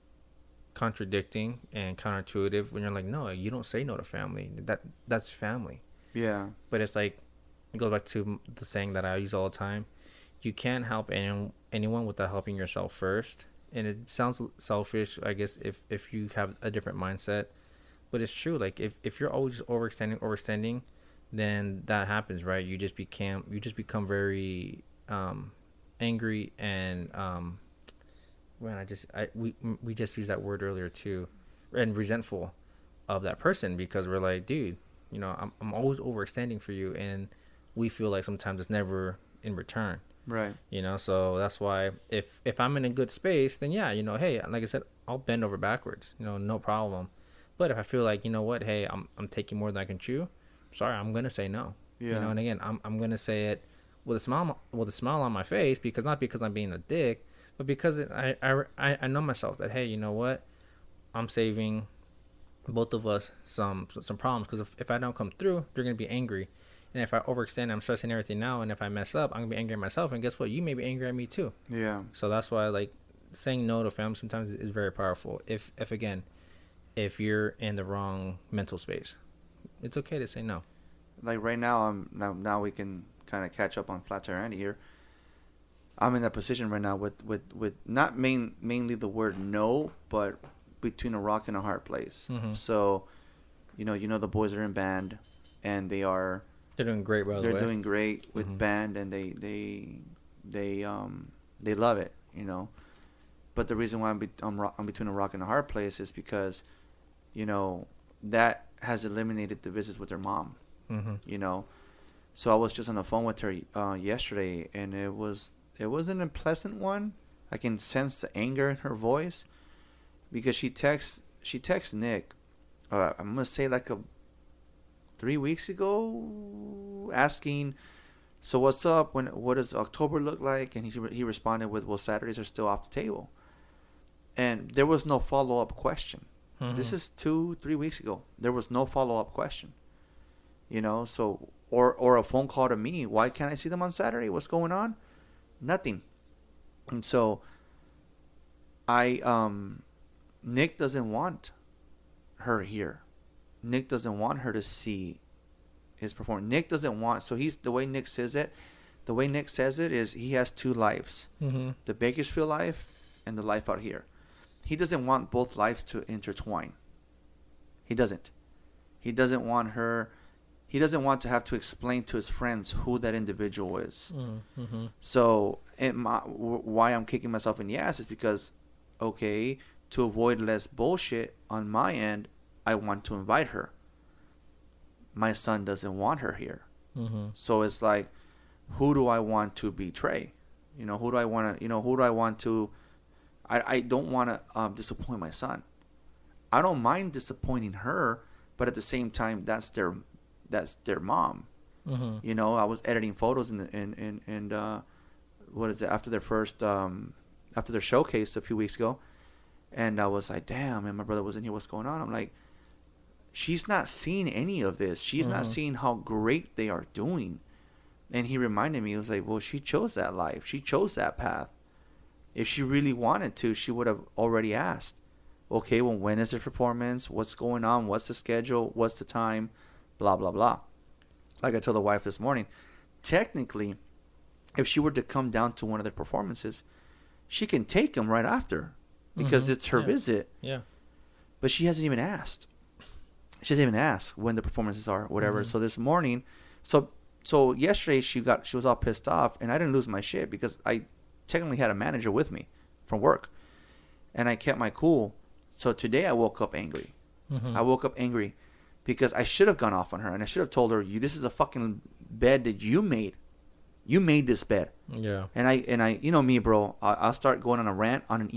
contradicting and counterintuitive when you're like, no, you don't say no to family. That that's family. Yeah. But it's like, it goes back to the saying that I use all the time. You can't help anyone, anyone without helping yourself first. And it sounds selfish, I guess, if, if you have a different mindset. But it's true. Like, if, if you're always overextending, overextending, then that happens, right? You just become, you just become very um, angry and, um, man, I just, I we, we just used that word earlier too, and resentful of that person because we're like, dude, you know, I'm I'm always overextending for you, and we feel like sometimes it's never in return. Right. You know, so that's why if if I'm in a good space, then yeah, you know, hey, like I said, I'll bend over backwards, you know, no problem. But if I feel like, you know what, hey, I'm I'm taking more than I can chew, sorry, I'm gonna say no. Yeah. You know, and again, I'm I'm gonna say it with a smile with a smile on my face because not because I'm being a dick, but because it, I I I know myself that, hey, you know what, I'm saving both of us some some problems because if, if I don't come through, they're gonna be angry, and if I overextend, I'm stressing everything now, and if I mess up, I'm gonna be angry at myself, and guess what? You may be angry at me too. Yeah. So that's why, like, saying no to family sometimes is very powerful. If if again, if you're in the wrong mental space, it's okay to say no. Like right now, I'm now now we can kind of catch up on Flat Tire Andy here. I'm in that position right now with with with not main mainly the word no, but between a rock and a hard place. Mhm. So, you know, you know the boys are in band, and they are They're doing great, by the they're way. doing great with Mhm. band, and they they they um they love it, you know. But the reason why I'm be, I'm, ro- I'm between a rock and a hard place is because, you know, that has eliminated the visits with their mom, Mm-hmm. you know. So I was just on the phone with her uh, yesterday, and it was it wasn't a pleasant one. I can sense the anger in her voice because she texts she texts Nick. Uh, I'm gonna say like a three weeks ago, asking, "So what's up? When what does October look like?" And he he responded with, "Well, Saturdays are still off the table." And there was no follow up question. Mm-hmm. This is two three weeks ago. There was no follow up question. You know, so or or a phone call to me. Why can't I see them on Saturday? What's going on? Nothing. And so I um Nick doesn't want her here. Nick doesn't want her to see his performance. Nick doesn't want so he's the way Nick says it, the way Nick says it is he has two lives. Mm-hmm. The Bakersfield life and the life out here. He doesn't want both lives to intertwine. He doesn't. He doesn't want her he doesn't want to have to explain to his friends who that individual is. Mm-hmm. So, and my, why I'm kicking myself in the ass is because, okay, to avoid less bullshit on my end, I want to invite her. My son doesn't want her here. Mm-hmm. So it's like, who do I want to betray? You know, who do I want to, you know, who do I want to, I, I don't want to um, disappoint my son. I don't mind disappointing her, but at the same time, that's their, that's their mom. Mm-hmm. You know, I was editing photos and and and and uh, what is it after their first um after their showcase a few weeks ago, and I was like, damn, man, my brother was in here. What's going on? I'm like, she's not seeing any of this. She's not Mhm. seeing how great they are doing. And he reminded me, he was like, well, she chose that life. She chose that path. If she really wanted to, she would have already asked. Okay, well, when is the performance? What's going on? What's the schedule? What's the time? Blah blah blah. Like I told the wife this morning, technically, if she were to come down to one of the performances, she can take him right after because Mhm. it's her Yeah. visit. Yeah. But she hasn't even asked. She hasn't even asked when the performances are, whatever. Mhm. So this morning, so so yesterday she got she was all pissed off, and I didn't lose my shit because I technically had a manager with me from work, and I kept my cool. So today I woke up angry. Mm-hmm. I woke up angry because I should have gone off on her, and I should have told her, "You, this is a fucking bed that you made. You made this bed." Yeah. And I and I, you know me, bro. I, I'll start going on a rant on an email,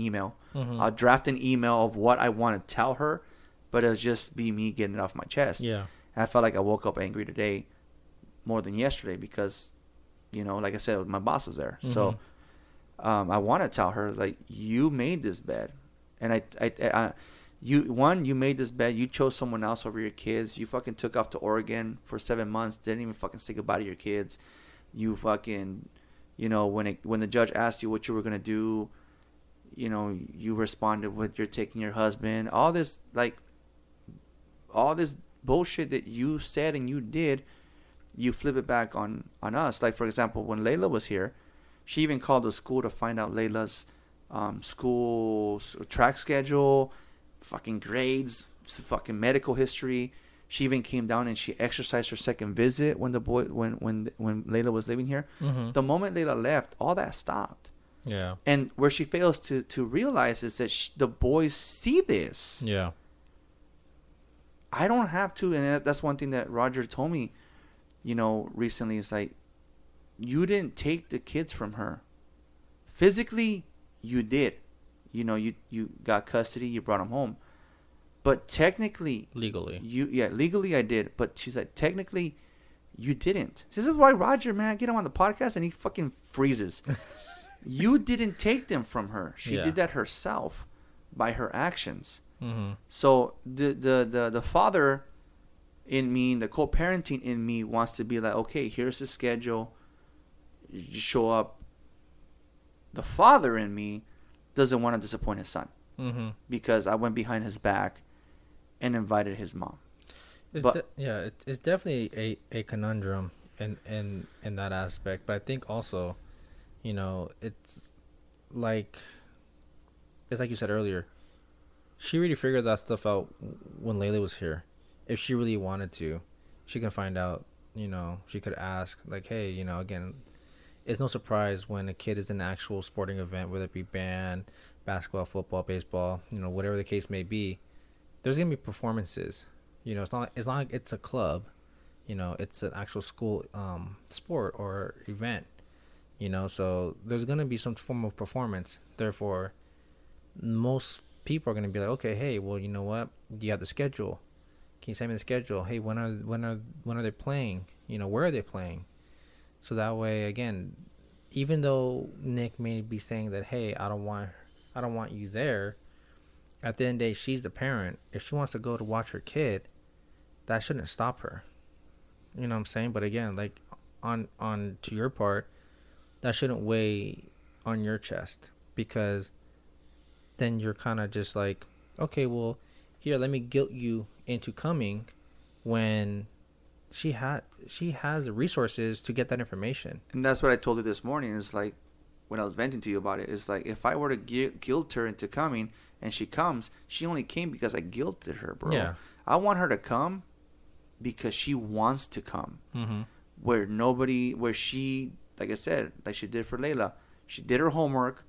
Mhm. I'll draft an email of what I want to tell her, but it'll just be me getting it off my chest. Yeah. I felt like I woke up angry today more than yesterday because, you know, like I said, my boss was there. So um, I want to tell her, like, you made this bed. And I, I, I, you, one, you made this bed. You chose someone else over your kids. You fucking took off to Oregon for seven months. Didn't even fucking say goodbye to your kids. You fucking, you know, when it, when the judge asked you what you were going to do, you know, you responded with you're taking your husband. All this, like, all this bullshit that you said and you did, you flip it back on, on us. Like, for example, when Layla was here, she even called the school to find out Layla's um, school track schedule, fucking grades, fucking medical history. She even came down and she exercised her second visit when the boy when when when Layla was living here. Mhm. The moment Layla left, all that stopped. Yeah. And where she fails to to realize is that she, the boys see this. Yeah. I don't have to, and that- that's one thing that Roger told me, you know, recently. Is like, you didn't take the kids from her. Physically, you did. You know, you you got custody, you brought them home. But technically, Legally. you yeah, legally I did. But she's like, technically, you didn't. This is why Roger, man, get him on the podcast and he fucking freezes. You didn't take them from her. She Yeah. did that herself by her actions. Mhm. So the, the, the, the father in me, the co-parenting in me wants to be like, okay, here's the schedule. You show up. The father in me doesn't want to disappoint his son Mhm. because I went behind his back and invited his mom. It's But- de- yeah, it, it's definitely a, a conundrum in, in in that aspect. But I think also, you know, it's like it's like you said earlier. She really figured that stuff out when Layla was here. If she really wanted to, she can find out. You know, she could ask, like, hey, you know, again, it's no surprise when a kid is in an actual sporting event, whether it be band, basketball, football, baseball, you know, whatever the case may be. There's gonna be performances. You know, it's not it's not like it's a club. You know, it's an actual school um, sport or event. You know, so there's gonna be some form of performance. Therefore, most people are gonna be like, okay, hey, well, you know what? Do you have the schedule? Can you send me the schedule? Hey, when are when are when are they playing? You know, where are they playing? So that way, again, even though Nick may be saying that, hey, I don't want I don't want you there. At the end of the day, she's the parent. If she wants to go to watch her kid, that shouldn't stop her. You know what I'm saying? But again, like on on to your part, that shouldn't weigh on your chest, because then you're kind of just like, okay, well, here, let me guilt you into coming when she had she has the resources to get that information. And that's what I told her this morning. Is like, when I was venting to you about it, is like, if I were to gu- guilt her into coming and she comes, she only came because I guilted her, bro. Yeah. I want her to come because she wants to come. Mm-hmm. Where nobody, where she, like I said, like she did for Layla, she did her homework.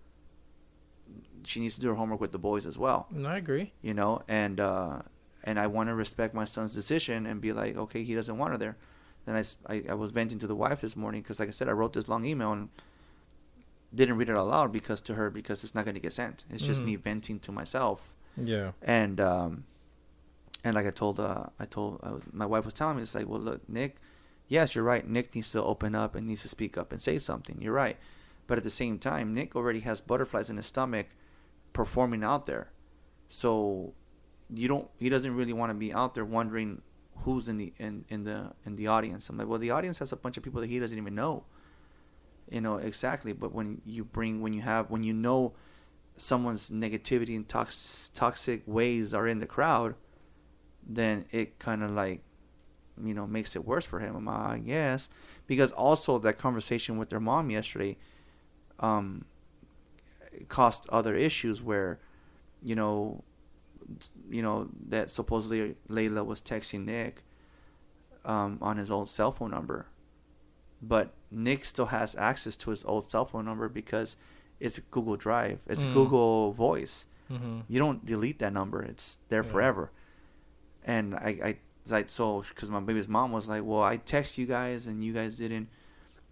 She needs to do her homework with the boys as well, No, I agree. you know, and uh, and I want to respect my son's decision and be like, okay, he doesn't want her there. Then I, s- I, I was venting to the wife this morning because, like I said, I wrote this long email and didn't read it out loud because to her because it's not going to get sent. It's just Mhm. me venting to myself. Yeah. And um, and like I told uh, I told I was, my wife was telling me, it's like, well, look, Nick, yes, you're right. Nick needs to open up and needs to speak up and say something. You're right, but at the same time, Nick already has butterflies in his stomach performing out there, so you don't. He doesn't really want to be out there wondering who's in the in, in the in the audience. I'm like, well, the audience has a bunch of people that he doesn't even know. You know exactly, but when you bring when you have when you know someone's negativity and tox, toxic ways are in the crowd, then it kind of like, you know, makes it worse for him, I guess. Because also that conversation with their mom yesterday um, caused other issues where, you know, you know that supposedly Layla was texting Nick um, on his old cell phone number, but Nick still has access to his old cell phone number because it's Google Drive, it's Mm. Google Voice. Mm-hmm. You don't delete that number; it's there Yeah. forever. And I, I like so because my baby's mom was like, "Well, I text you guys and you guys didn't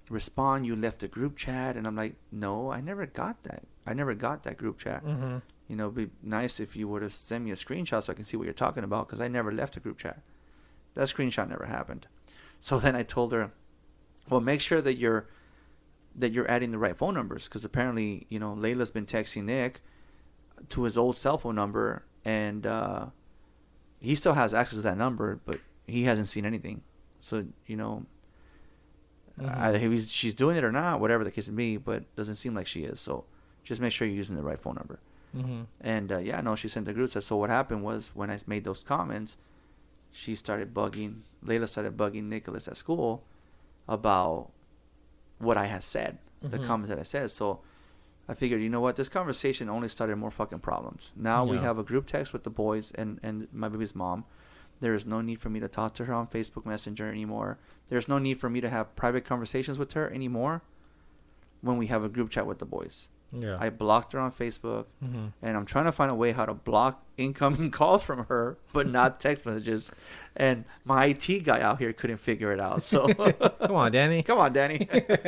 respond. You left a group chat," and I'm like, "No, I never got that. I never got that group chat." Mm-hmm. you know, it'd be nice if you would have sent me a screenshot so I can see what you're talking about, because I never left a group chat. That screenshot never happened. So then I told her, well, make sure that you're that you're adding the right phone numbers, because apparently, you know, Layla's been texting Nick to his old cell phone number, and uh, he still has access to that number, but he hasn't seen anything. So, you know, mm-hmm. either he's, she's doing it or not, whatever the case may be, but doesn't seem like she is. So just make sure you're using the right phone number. Mm-hmm. And uh, yeah, no, she sent the group chat. So what happened was, when I made those comments, she started bugging, Layla started bugging Nicholas at school about what I had said, mm-hmm. the comments that I said. So I figured, you know what, this conversation only started more fucking problems. Now yeah. we have a group text with the boys and, and my baby's mom. There is no need for me to talk to her on Facebook Messenger anymore. There's no need for me to have private conversations with her anymore when we have a group chat with the boys. Yeah. I blocked her on Facebook, mm-hmm. and I'm trying to find a way how to block incoming calls from her, but not text messages. And my I T guy out here couldn't figure it out. So come on, Danny. Come on, Danny.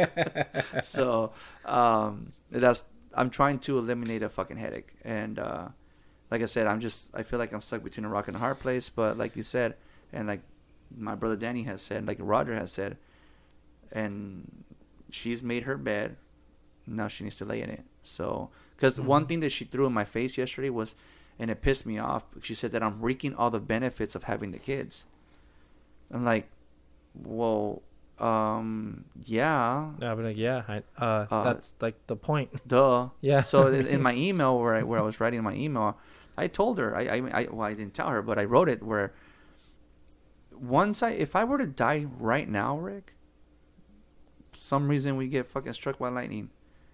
So um, that's I'm trying to eliminate a fucking headache. And uh, like I said, I'm just I feel like I'm stuck between a rock and a hard place. But like you said, and like my brother Danny has said, like Roger has said, and she's made her bed. Now she needs to lay in it. So, because mm-hmm. one thing that she threw in my face yesterday was, and it pissed me off, she said that I'm reaping all the benefits of having the kids. I'm like, well, um, yeah. Yeah, but like, yeah, I, uh, uh, that's like the point. Duh. Yeah. So in, in my email where I where I was writing my email, I told her, I, I, I, well, I didn't tell her, but I wrote it where once I, if I were to die right now, Rick, some reason we get fucking struck by lightning,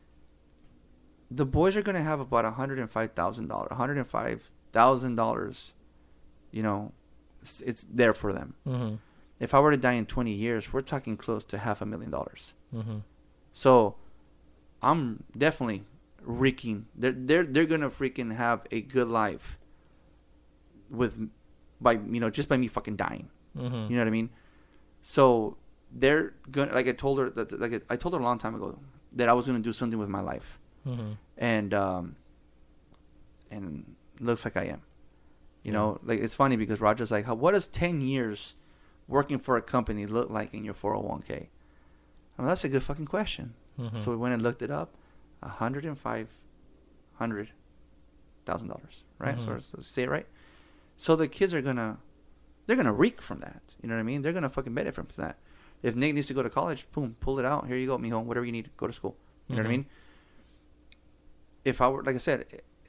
the boys are going to have about one hundred five thousand dollars. one hundred five thousand dollars, you know, it's, it's there for them. Mm-hmm. If I were to die in twenty years, we're talking close to half a million dollars. Mm-hmm. So I'm definitely reeking. They're, they're, they're going to freaking have a good life with, by, you know, just by me fucking dying. Mm-hmm. You know what I mean? So they're going to, like I told her, that, like I told her a long time ago that I was going to do something with my life. Mm-hmm. And um, and looks like I am. You yeah. know, like it's funny because Roger's like, how, what does ten years working for a company look like in your four oh one k? I mean, that's a good fucking question. Mm-hmm. So we went and looked it up. one hundred five hundred thousand dollars, right? Mm-hmm. So let's say it right. So the kids are gonna, they're gonna reek from that. You know what I mean? They're gonna fucking benefit from that. If Nick needs to go to college, boom, pull it out. Here you go, mijo. Whatever you need, go to school. You know mm-hmm. what I mean? If I were, like I said,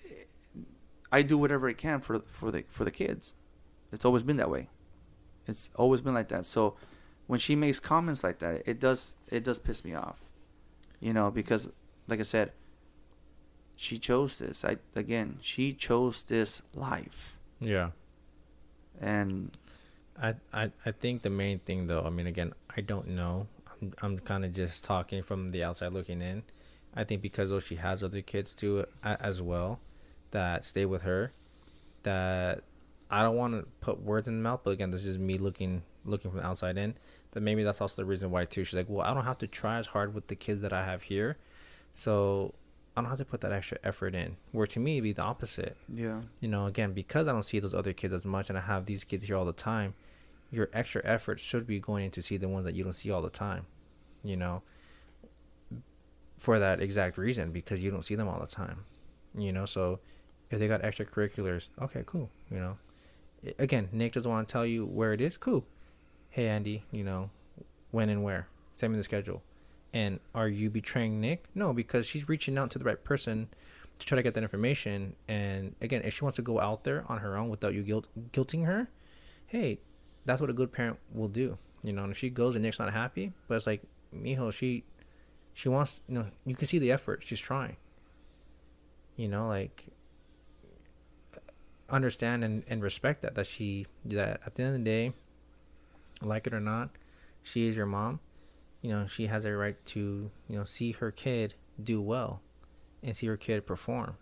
I do whatever I can for for the for the kids. It's always been that way. It's always been like that. So when she makes comments like that, it does it does piss me off. You know, because like I said, she chose this. I again, she chose this life. Yeah. And I I I think the main thing though, I mean, again, I don't know. I'm I'm kind of just talking from the outside looking in. I think because though she has other kids too as well that stay with her, that I don't want to put words in the mouth, but again, this is just me looking looking from the outside in. That maybe that's also the reason why too. She's like, well, I don't have to try as hard with the kids that I have here, so I don't have to put that extra effort in. Where to me, it'd be the opposite. yeah, You know, again, because I don't see those other kids as much, and I have these kids here all the time, your extra effort should be going in to see the ones that you don't see all the time. You know. For that exact reason, because you don't see them all the time, you know. So if they got extracurriculars, okay, cool. You know, I, again, Nick doesn't want to tell you where it is. Cool. Hey, Andy, you know, when and where. Send me the schedule. And are you betraying Nick? No, because she's reaching out to the right person to try to get that information. And again, if she wants to go out there on her own without you guilt guilting her, hey, that's what a good parent will do. You know, and if she goes and Nick's not happy, but it's like, mijo, she. She wants, you know, you can see the effort. She's trying. You know, like, understand and, and respect that, that she, that at the end of the day, like it or not, she is your mom. You know, she has a right to, you know, see her kid do well and see her kid perform.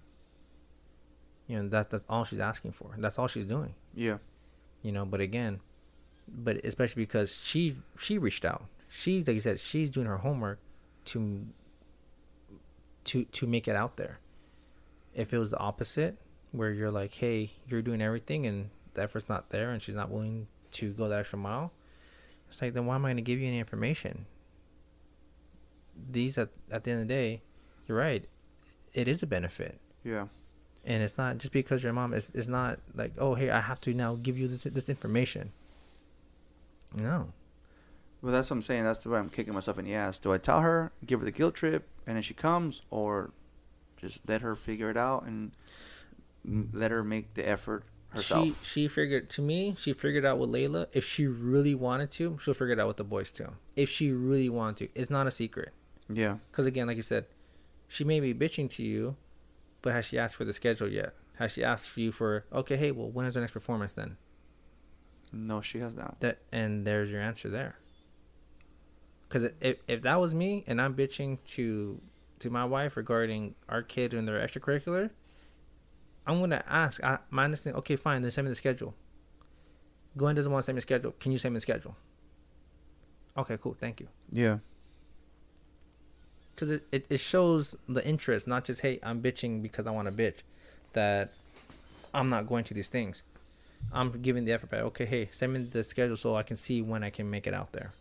You know, that, that's all she's asking for. That's all she's doing. yeah, You know, but again, but especially because she, she reached out. She, like you said, she's doing her homework to to to make it out there. If it was the opposite, where you're like, hey, you're doing everything and the effort's not there and she's not willing to go that extra mile, it's like, then why am I going to give you any information? These, at, at the end of the day, you're right. It is a benefit. Yeah. And it's not just because your mom is, it's not like, oh, hey, I have to now give you this, this information. No. Well, that's what I'm saying. That's the way I'm kicking myself in the ass. Do I tell her, give her the guilt trip, and then she comes, or just let her figure it out and m- let her make the effort herself? She she figured, to me, she figured out with Layla. If she really wanted to, she'll figure it out with the boys too. If she really wanted to. It's not a secret. Yeah. Because again, like you said, she may be bitching to you, but has she asked for the schedule yet? Has she asked for you for, okay, hey, well, when is our next performance then? No, she has not. That And there's your answer there. Because if, if that was me and I'm bitching to to my wife regarding our kid and their extracurricular, I'm going to ask, I, my understanding, okay, fine, then send me the schedule. Glenn doesn't want to send me the schedule. Can you send me the schedule? Okay, cool, thank you. Yeah. Because it, it, it shows the interest, not just, hey, I'm bitching because I want to bitch, that I'm not going to these things. I'm giving the effort back. Okay, hey, send me the schedule so I can see when I can make it out there.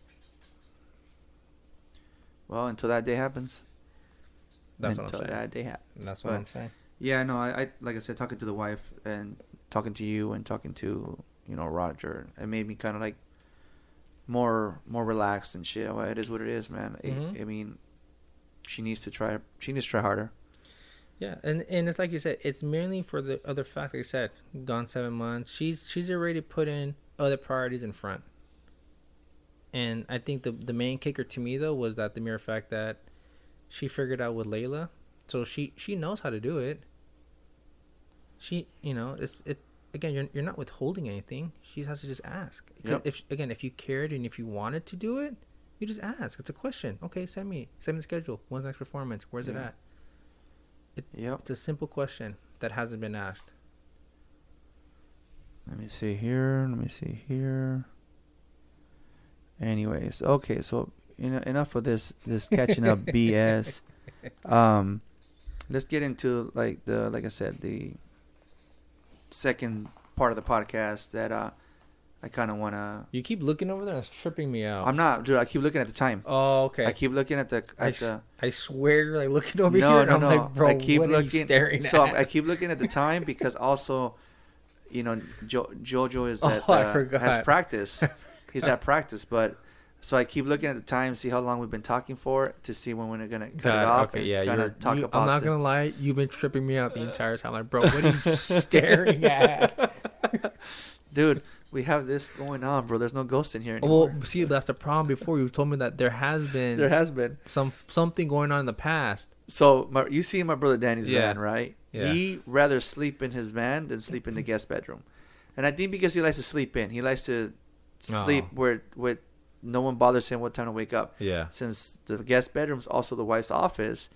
Well, until that day happens. That's until what I'm saying. that day happens. That's what But, I'm saying. Yeah, no, I, I like I said, talking to the wife and talking to you and talking to, you know, Roger, it made me kind of like more more relaxed and shit. Well, it is what it is, man. It- Mhm. I mean, she needs to try. She needs to try harder. Yeah, and and it's like you said, it's mainly for the other fact. Like I said, gone seven months. She's she's already put in other priorities in front. And I think the the main kicker to me though was that the mere fact that she figured out with Layla, so she she knows how to do it. She, you know, it's it again. You're you're not withholding anything. She has to just ask. 'Cause Yep. If again, if you cared and if you wanted to do it, you just ask. It's a question. Okay, send me send me the schedule. When's the next performance? Where's it Yeah. at? Yep. It's a simple question that hasn't been asked. Let me see here. Let me see here. Anyways, okay, so you know, enough of this this catching up B S. Um, let's get into like the like I said the second part of the podcast that uh I kind of want to. You keep looking over there and it's tripping me out. I'm not, dude. I keep looking at the time. Oh, okay. I keep looking at the I, at s- the. I swear you're like looking over No, here and no, I'm no. like, bro, I keep what looking. are you staring so at? I keep looking at the time because also, you know, jo- Jojo is Oh, at I uh, forgot. has practice. He's at practice, but so I keep looking at the time, see how long we've been talking for, to see when we're gonna cut God, it off okay, and yeah, kind you're, of talk you, about. I'm not the- gonna lie, you've been tripping me out the entire time. Like, bro, what are you staring at? Dude, we have this going on, bro. There's no ghost in here anymore. Well, see, that's the problem. Before you told me that there has been There has been. some something going on in the past. So my, you see my brother Danny's Yeah. van, right? Yeah. He rather sleep in his van than sleep in the guest bedroom, and I think because he likes to sleep in, he likes to sleep Oh. where where no one bothers him what time to wake up. Yeah. Since the guest bedroom's also the wife's office,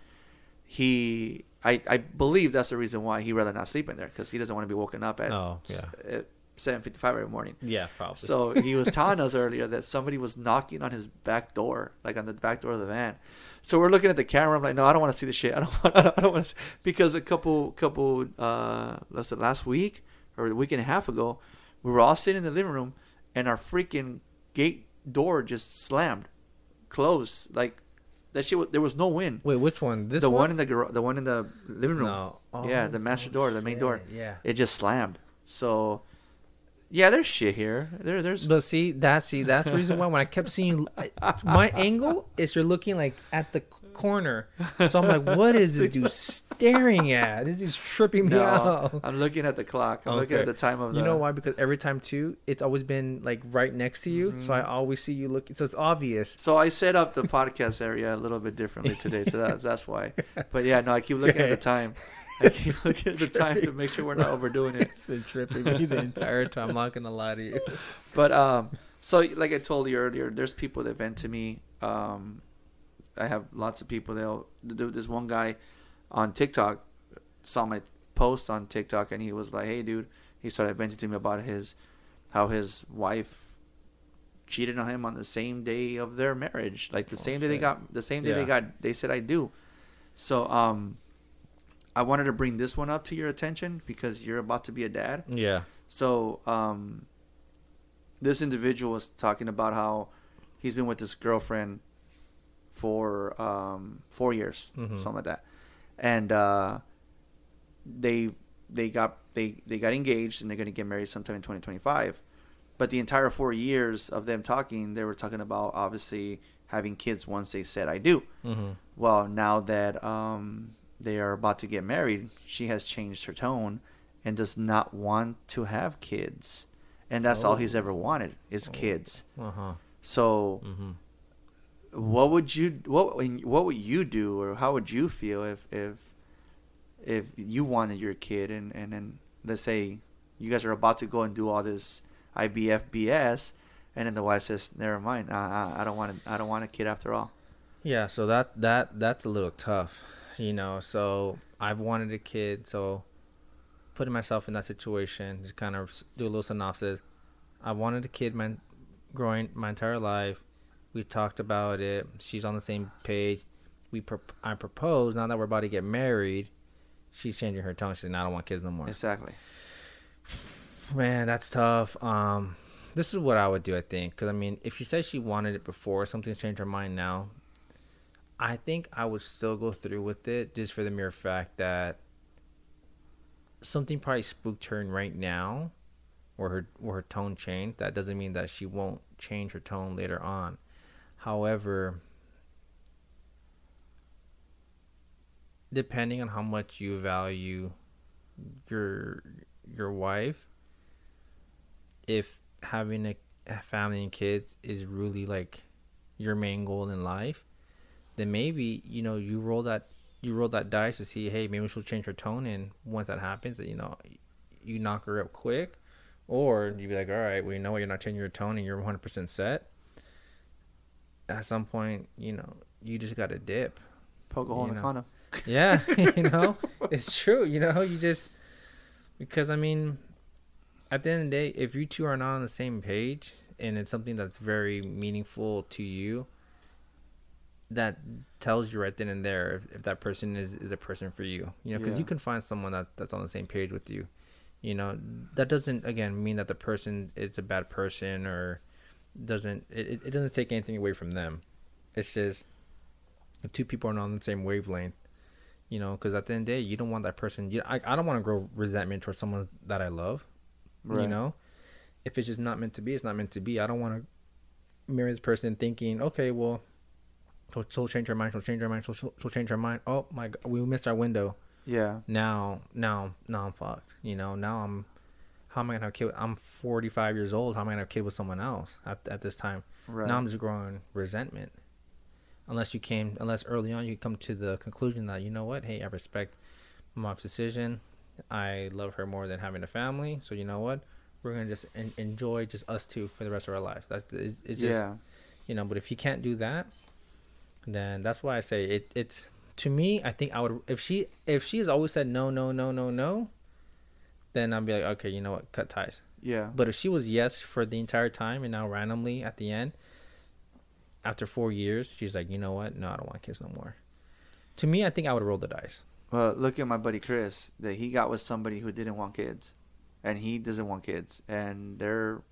he I I believe that's the reason why he rather not sleep in there, because he doesn't want to be woken up at, Oh, yeah. at seven fifty-five every morning. Yeah, probably. So he was telling us earlier that somebody was knocking on his back door, like on the back door of the van. So we're looking at the camera. I'm like, no, I don't want to see the shit. I don't want. I don't want to, because a couple, couple, uh, let's say last week or a week and a half ago, we were all sitting in the living room, and our freaking gate door just slammed, closed. Like that shit. wa- There was no wind. Wait, which one? This the one? one in the gar- the one in the living room. No. Yeah, Oh, the master oh, door, the main door. shit, Yeah. It just slammed. So, yeah, there's shit here. There, there's. But see, that's see, that's the reason why when I kept seeing you, I- my angle is you're looking like at the c- corner. So I'm like, what is this dude staring at? This dude's tripping me No, out. I'm looking at the clock. I'm looking Okay. at the time of the. You know why? Because every time too, it's always been like right next to you. So I always see you looking. So it's obvious. So I set up the podcast area a little bit differently today, so that's that's why. But yeah, no, I keep looking at the Okay. time. I keep looking at the time to make sure we're not overdoing it. It's been tripping me the entire time. I'm not gonna lie to you. But um, so like I told you earlier, there's people that vent to me. Um, I have lots of people. They'll do this one guy on TikTok saw my post on TikTok, and he was like, "Hey, dude," he started venting to me about his how his wife cheated on him on the same day of their marriage, like the Oh, same day they shit. got the same day they Yeah. got they said I do. So um, I wanted to bring this one up to your attention because you're about to be a dad. Yeah. So, um, this individual was talking about how he's been with this girlfriend for um, four years, Mhm. something like that, and uh, they they got they, they got engaged and they're gonna get married sometime in twenty twenty-five. But the entire four years of them talking, they were talking about obviously having kids once they said I do. Mhm. Well, now that um, they are about to get married, she has changed her tone and does not want to have kids. And that's all he's Oh. ever wanted is kids. Uh huh. So, Mhm. what would you what what would you do, or how would you feel if if if you wanted your kid, and and then let's say you guys are about to go and do all this I V F B S, and then the wife says, "Never mind, I I, I don't want to, I don't want a kid after all." Yeah, so that that that's a little tough, you know. So I've wanted a kid, so putting myself in that situation, just kind of s- do a little synopsis. I wanted a kid my growing my entire life. We talked about it. She's on the same page. We pro- I proposed. Now that we're about to get married, she's changing her tone. She's like, "No, I don't want kids no more." Exactly. Man, that's tough. Um, this is what I would do, I think, because I mean, if she says she wanted it before, something's changed her mind now. I think I would still go through with it, just for the mere fact that something probably spooked her right now, or her or her tone changed. That doesn't mean that she won't change her tone later on. However, depending on how much you value your your wife, if having a, a family and kids is really like your main goal in life, then maybe, you know, you roll that you roll that dice to see, hey, maybe she'll change her tone, and once that happens, that, you know, you knock her up quick, or you'd be like, all right, well, you know what, you're not changing your tone and you're one hundred percent set. At some point, you know, you just got to dip. Poke a hole You in the know. condom. Yeah, you know, it's true. You know, you just, because I mean, at the end of the day, if you two are not on the same page and it's something that's very meaningful to you, that tells you right then and there if, if that person is, is a person for you. You know, because Yeah. you can find someone that, that's on the same page with you. You know, that doesn't, again, mean that the person is a bad person, or doesn't, it, it doesn't take anything away from them. It's just, if two people are not on the same wavelength, you know, because at the end of the day, you don't want that person. You, I, I don't want to grow resentment towards someone that I love. Right. You know, if it's just not meant to be, it's not meant to be. I don't want to marry this person thinking, okay, well, she'll, she'll change her mind. She'll change her mind. She'll, she'll, she'll change her mind. Oh my God, we missed our window. Yeah. Now, now, now I'm fucked. You know, now I'm. How am I gonna have a kid? I'm forty-five years old. How am I gonna have a kid with someone else at at this time? Right. Now I'm just growing resentment. Unless you came, unless early on you come to the conclusion that, you know what, hey, I respect my wife's decision. I love her more than having a family. So you know what, we're gonna just en- enjoy just us two for the rest of our lives. That's it's, it's just, yeah. you know. But if you can't do that, then that's why I say it. It's, to me, I think I would, if she if she has always said no, no, no, no, no, then I'd be like, okay, you know what, cut ties. Yeah. But if she was yes for the entire time, and now randomly at the end, after four years, she's like, you know what, no, I don't want kids no more. To me, I think I would roll the dice. Well, look at my buddy Chris. That he got with somebody who didn't want kids, and he doesn't want kids, and they're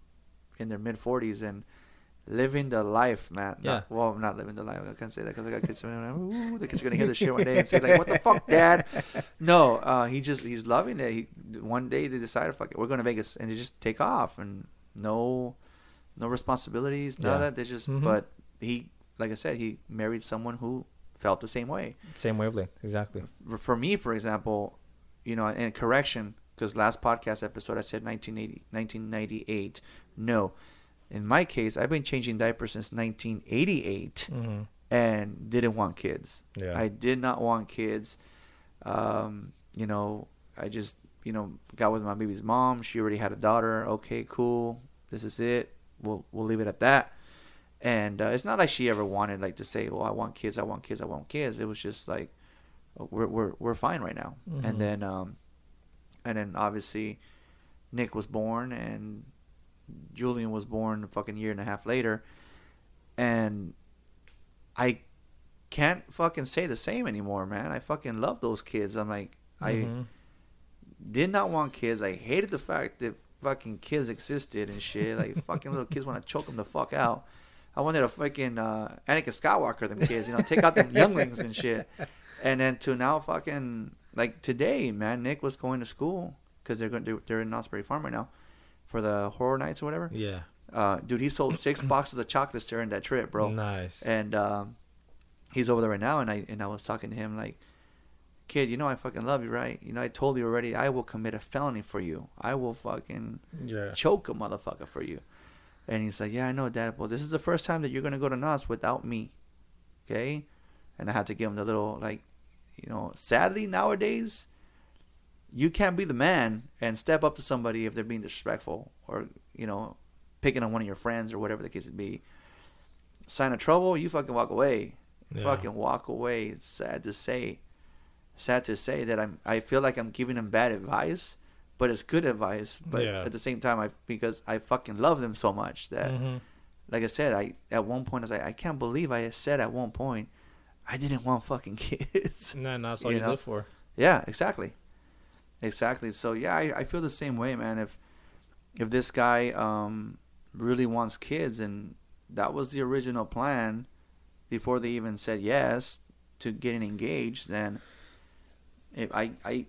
in their mid forties and living the life, man. Yeah. Not, well, not living the life. I can't say that because I got kids. Ooh, the kids are gonna hear this shit one day and say like, "What the fuck, Dad?" No, uh, he just he's loving it. He, one day they decided, "Fuck it, we're going to Vegas," and they just take off, and no, no responsibilities, none of Yeah. that. They just, Mhm. but he, like I said, he married someone who felt the same way. Same wavelength, exactly. For- For me, for example, you know, and correction, because last podcast episode I said nineteen eighty, nineteen ninety-eight. No. In my case, I've been changing diapers since nineteen eighty-eight Mm-hmm. and didn't want kids. Yeah. I did not want kids. Um, you know, I just, you know, got with my baby's mom. She already had a daughter. Okay, cool. This is it. We'll we'll leave it at that. And uh, it's not like she ever wanted like to say, "Well, I want kids. I want kids. I want kids." It was just like, we're we're we're fine right now. Mhm. And then um, and then obviously, Nick was born and Julian was born a fucking year and a half later, and I can't fucking say the same anymore, man. I fucking love those kids. I'm like, Mhm. I did not want kids. I hated the fact that fucking kids existed and shit. Like, fucking little kids want to choke them the fuck out. I wanted a fucking uh, Anakin Skywalker, them kids, you know, take out them younglings and shit. And then to now fucking, like today, man, Nick was going to school because they're going to, they're in Knott's Berry Farm right now for the horror nights or whatever. Yeah. Uh, dude, he sold six boxes of chocolates during that trip, bro. Nice. And um, he's over there right now, and I and I was talking to him like, kid, you know I fucking love you, right? You know, I told you already, I will commit a felony for you. I will fucking Yeah. choke a motherfucker for you. And he's like, yeah, I know, Dad. Well, this is the first time that you're going to go to Knott's without me. Okay? And I had to give him the little, like, you know, sadly nowadays, you can't be the man and step up to somebody if they're being disrespectful or, you know, picking on one of your friends or whatever the case would be. Sign of trouble, you fucking walk away. Yeah. Fucking walk away. It's sad to say. Sad to say that I'm, I feel like I'm giving him bad advice. But it's good advice. But Yeah. at the same time, I because I fucking love them so much that, Mhm. like I said, I at one point I was like, I can't believe I said at one point, I didn't want fucking kids. No, no, that's all You you, know? live for. Yeah, exactly, exactly. So yeah, I, I feel the same way, man. If if this guy um really wants kids, and that was the original plan before they even said yes to getting engaged, then if I I.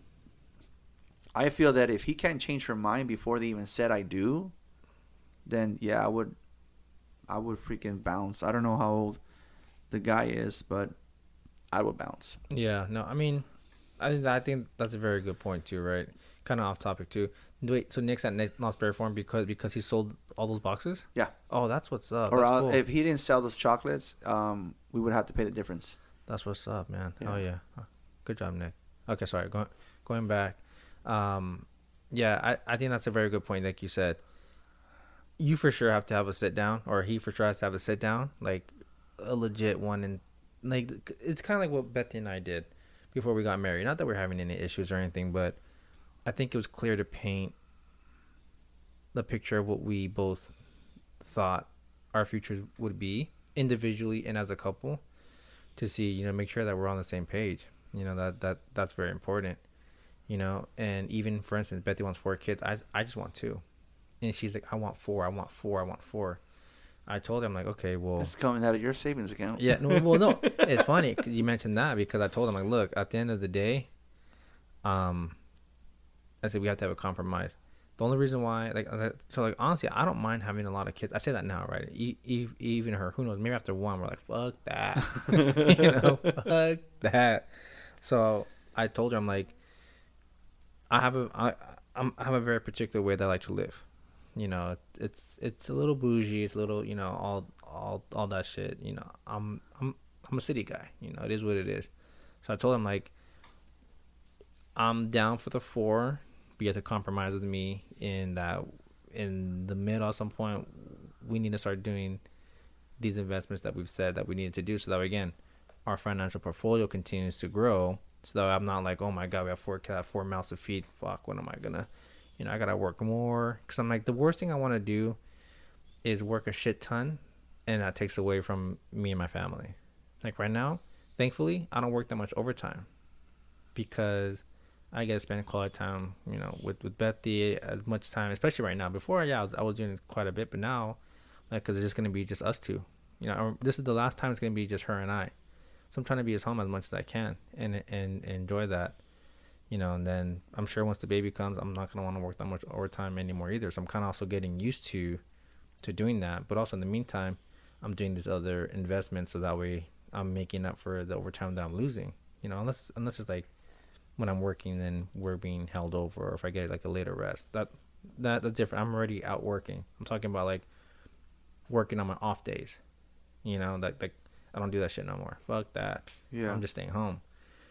I feel that if he can't change her mind before they even said I do, then yeah, I would, I would freaking bounce. I don't know how old the guy is, but I would bounce. Yeah. No, I mean, I think I think that's a very good point too, right? Kind of off topic too. Wait, so Nick's at Nick- Knott's Berry Farm because because he sold all those boxes? Yeah. Oh, that's what's up. or That's, uh, cool. if he didn't sell those chocolates, um, we would have to pay the difference. That's what's up, man. Yeah. Oh yeah. Oh, good job, Nick. Okay, sorry. Going going back. Um, yeah, I, I think that's a very good point. Like you said, you for sure have to have a sit down, or he for sure has to have a sit down, like a legit one. And like, it's kind of like what Betty and I did before we got married. Not that we're having any issues or anything, but I think it was clear to paint the picture of what we both thought our futures would be individually and as a couple, to see, you know, make sure that we're on the same page. You know, that, that that's very important. You know, and even for instance, Betty wants four kids. I I just want two, and she's like, I want four. I want four. I want four. I told her, I'm like, okay, well, It's coming out of your savings account. yeah, no, well, no, it's funny 'cause you mentioned that, because I told him, like, look, at the end of the day, um, I said we have to have a compromise. The only reason why, like, I said- so like honestly, I don't mind having a lot of kids. I say that now, right? E- e- even her, who knows? Maybe after one, we're like, fuck that, you know, fuck that. So I told her, I'm like, I have a, I, I'm, I have a very particular way that I like to live. You know, it's it's a little bougie. It's a little, you know, all all all that shit. You know, I'm I'm I'm a city guy. You know, it is what it is. So I told him, like, I'm down for the four, but you have to compromise with me in that in the middle at some point we need to start doing these investments that we've said that we needed to do, so that again our financial portfolio continues to grow, so that I'm not like, oh my god, we have four cat four mouths to feed, fuck, when am I gonna, you know, I gotta work more, because I'm like, the worst thing I want to do is work a shit ton, and that takes away from me and my family. Like right now, thankfully, I don't work that much overtime, because I get to spend quality time, you know, with with Bethy as much time, especially right now. Before, yeah, I was, I was doing quite a bit, but now, like, because it's just gonna be just us two, you know. Or this is the last time it's gonna be just her and I, so I'm trying to be at home as much as I can and and, and enjoy that, you know. And then I'm sure once the baby comes, I'm not gonna want to work that much overtime anymore either. So I'm kind of also getting used to to doing that, but also in the meantime, I'm doing these other investments, so that way I'm making up for the overtime that I'm losing, you know. Unless unless it's like when I'm working, then we're being held over, or if I get like a later rest, that that that's different. I'm already out working. I'm talking about like working on my off days, you know. Like like I don't do that shit no more. Fuck that. Yeah. I'm just staying home.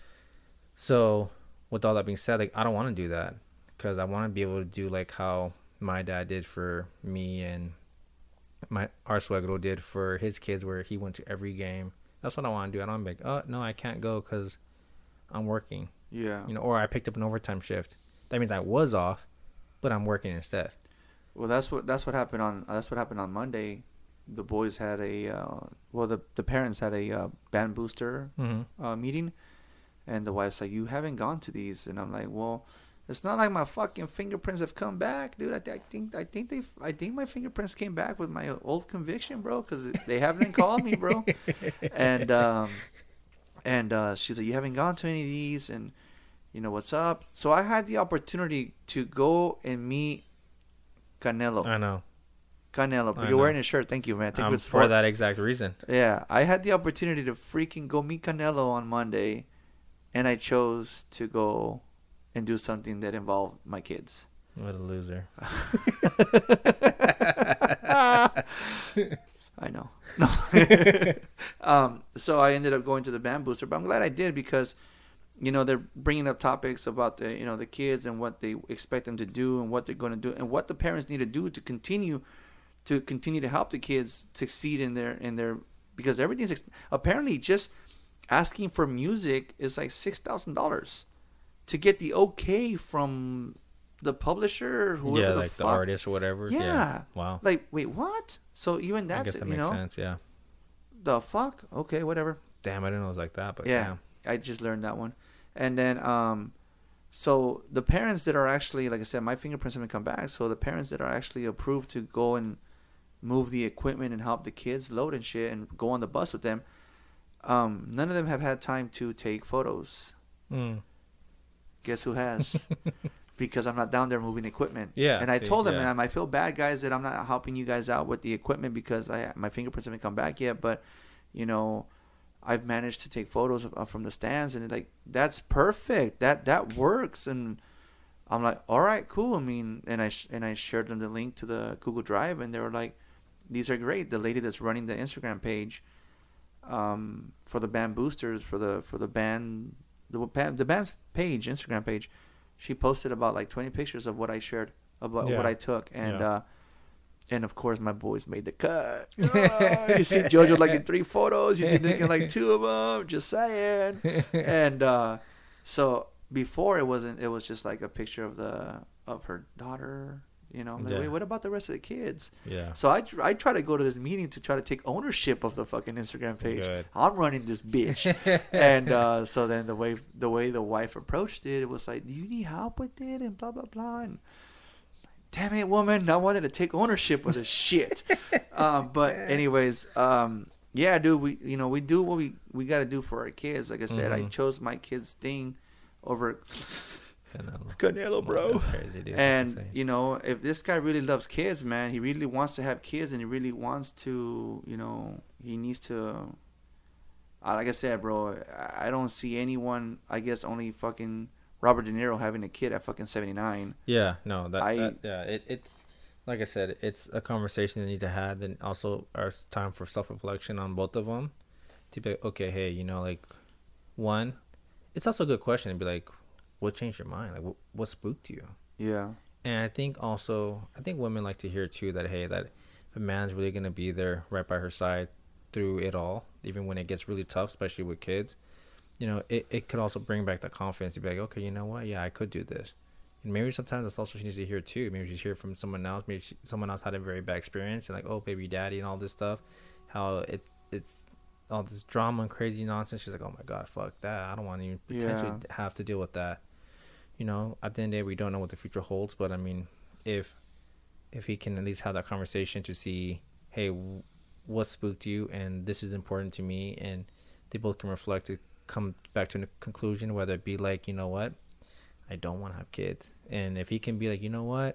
So with all that being said, like, I don't want to do that, because I want to be able to do like how my dad did for me, and my our suegro did for his kids, where he went to every game. That's what I want to do. I don't be like, oh no, I can't go because I'm working. Yeah. You know, or I picked up an overtime shift. That means I was off, but I'm working instead. Well, that's what that's what happened on that's what happened on Monday. the boys had a uh, well, the the parents had a uh, band booster Mm-hmm. uh, meeting, and the wife's like, "You haven't gone to these," and I'm like, "Well, it's not like my fucking fingerprints have come back, dude. I, I think I think they I think my fingerprints came back with my old conviction, bro, because they haven't called me, bro." And um, and uh, she's like, "You haven't gone to any of these, and you know what's up?" So I had the opportunity to go and meet Canelo. I know. Canelo, but I you're know. wearing his shirt. Thank you, man. I think it Um, was for that exact reason. Yeah, I had the opportunity to freaking go meet Canelo on Monday, and I chose to go and do something that involved my kids. What a loser. I know. No. um, so I ended up going to the band booster, but I'm glad I did because, you know, they're bringing up topics about the, you know, the kids and what they expect them to do and what they're going to do and what the parents need to do to continue to continue to help the kids succeed in their in their because everything's ex- apparently just asking for music is like six thousand dollars to get the okay from the publisher, whoever Yeah, the like the fuck. artist or whatever. Yeah. Wow. Like, wait, what? So even I that's guess that you makes know sense. Yeah. the fuck? Okay, whatever. Damn, I didn't know it was like that. But Yeah, I just learned that one. And then, um, so the parents that are actually, like I said, my fingerprints haven't come back. So the parents that are actually approved to go and move the equipment and help the kids load and shit and go on the bus with them, um, none of them have had time to take photos. Mm. Guess who has? Because I'm not down there moving equipment. Yeah, And I see, told them, yeah. man, I feel bad, guys, that I'm not helping you guys out with the equipment because I my fingerprints haven't come back yet. But, you know, I've managed to take photos of, uh, from the stands, and like that's perfect. That that works. And I'm like, all right, cool. I mean, and I sh- and I shared them the link to the Google Drive, and they were like, these are great. The lady that's running the Instagram page, um, for the band boosters for the for the band the band the band's page Instagram page, she posted about like twenty pictures of what I shared about Yeah. what I took, and Yeah. uh, and of course my boys made the cut. Oh, you see Jojo like in three photos. You see Nick in like two of them. Just saying. And uh, so before it wasn't. It was just like a picture of the of her daughter. You know, I'm like, Yeah. wait, what about the rest of the kids? Yeah. So I, tr- I try to go to this meeting to try to take ownership of the fucking Instagram page. Good. I'm running this bitch. And uh, so then the way the way the wife approached it, it was like, do you need help with it? And blah, blah, blah. And damn it, woman. I wanted to take ownership of this shit. um, but anyways, um, yeah, dude, we, you know, we do what we, we got to do for our kids. Like I said, I Mhm. chose my kids' thing over Canelo. Canelo, bro. That's crazy, dude. That's And insane. you know, if this guy really loves kids, man, he really wants to have kids, and he really wants to, you know, he needs to. Uh, like I said, bro, I I don't see anyone. I guess only fucking Robert De Niro having a kid at fucking seventy-nine. Yeah, no, that, I- that yeah, it, it's like I said, it's a conversation they need to have, and also our time for self reflection on both of them. To be like, okay, hey, you know, like one, it's also a good question to be like, what changed your mind? Like, what, what spooked you? Yeah, And I think also, I think women like to hear too that hey, that if a man's really gonna be there right by her side through it all, even when it gets really tough, especially with kids, you know, it, it could also bring back the confidence to be like, okay, you know what, yeah, I could do this. And maybe sometimes that's also she needs to hear too. Maybe she's hear from someone else. Maybe she, someone else had a very bad experience and like, oh, baby daddy and all this stuff, how it it's all this drama and crazy nonsense. She's like, oh my god, fuck that. I don't want to even potentially Yeah. have to deal with that. You know, at the end of the day, we don't know what the future holds. But I mean, if if he can at least have that conversation to see, hey, w- what spooked you, and this is important to me, and they both can reflect to come back to a conclusion, whether it be like, you know what, I don't want to have kids. And if he can be like, you know what,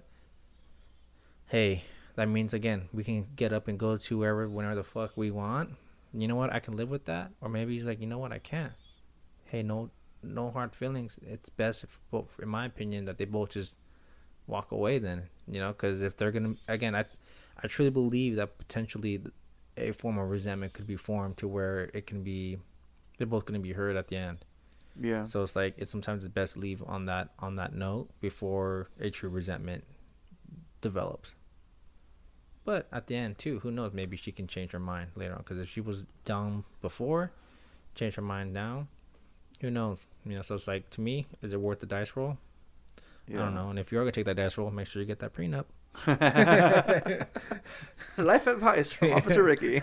hey, that means again we can get up and go to wherever, whenever the fuck we want. You know what, I can live with that. Or maybe he's like, you know what, I can't. Hey, no, no hard feelings. It's best, if both, in my opinion, that they both just walk away. Then, you know, because if they're gonna, again, I, I truly believe that potentially a form of resentment could be formed to where it can be, they're both gonna be hurt at the end. yeah, So it's like it's sometimes it's best to leave on that on that note before a true resentment develops. But at the end too, who knows? Maybe she can change her mind later on. Because if she was down before, change her mind now, who knows? You know. So it's like, to me, is it worth the dice roll? yeah. I don't know. And if you're gonna take that dice roll, make sure you get that prenup. Life advice from Officer Ricky.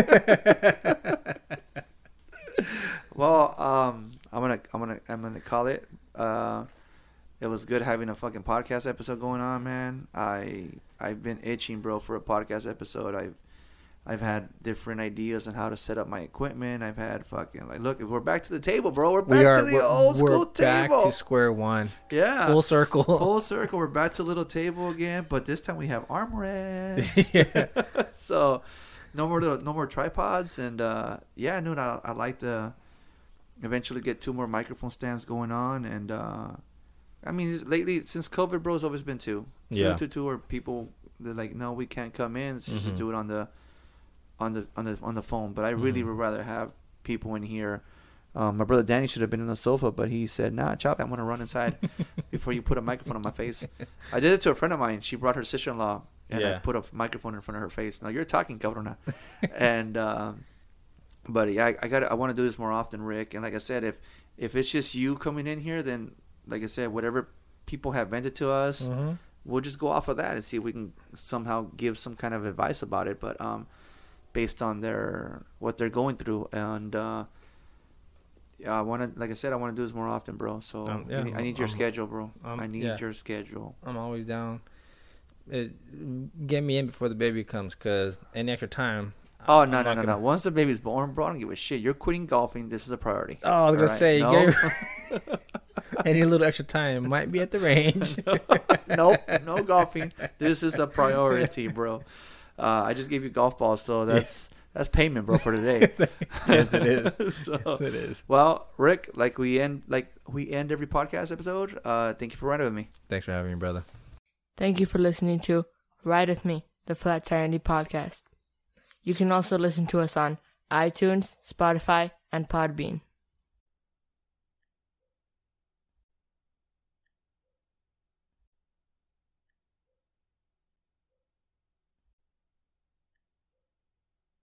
Well, um, I'm gonna, I'm gonna, I'm gonna call it. Uh, it was good having a fucking podcast episode going on, man. I, I've been itching, bro, for a podcast episode. I've, I've had different ideas on how to set up my equipment. I've had fucking like, look, we're back to the table, bro. We're back We are to the we're, old we're school back table. to square one. Yeah, Full circle. full circle. We're back to little table again, but this time we have armrests. Yeah. So no more no more tripods, and uh, yeah, dude, I I like to eventually get two more microphone stands going on, and uh, I mean lately since COVID, bro, it's always been two, two Yeah. to two, or people they're like, no, we can't come in, so just Mhm. do it on the on the on the on the phone. But I really Mhm. would rather have people in here. Um, my brother Danny should have been on the sofa, but he said, nah, Chop, I'm going to run inside before you put a microphone on my face. I did it to a friend of mine. She brought her sister-in-law, and I Yeah. put a microphone in front of her face. Now, you're talking, cabrona. and, um, but yeah, I, I got I want to do this more often, Rick. And like I said, if, if it's just you coming in here, then, like I said, whatever people have vented to us, Mm-hmm. we'll just go off of that and see if we can somehow give some kind of advice about it. But um, based on their what they're going through, and uh, yeah, I want to, like I said, I want to do this more often, bro. So Um, yeah, I need, I need your um, schedule, bro. um, I need yeah. your schedule. I'm always down. It, get me in before the baby comes, cause any extra time. Oh I'm no no not no gonna- no! Once the baby's born, bro, I don't give a shit. You're quitting golfing. This is a priority. Oh, I was gonna All right? say, No. get- any little extra time might be at the range. Nope, no golfing. This is a priority, bro. Uh, I just gave you golf balls, so that's that's payment, bro, for today. Yes, it is. so, Yes, it is. well, Rick, like we end like we end every podcast episode. Uh, thank you for riding with me. Thanks for having me, brother. Thank you for listening to Ride With Me, the Flat Tire Indie Podcast. You can also listen to us on iTunes, Spotify, and Podbean.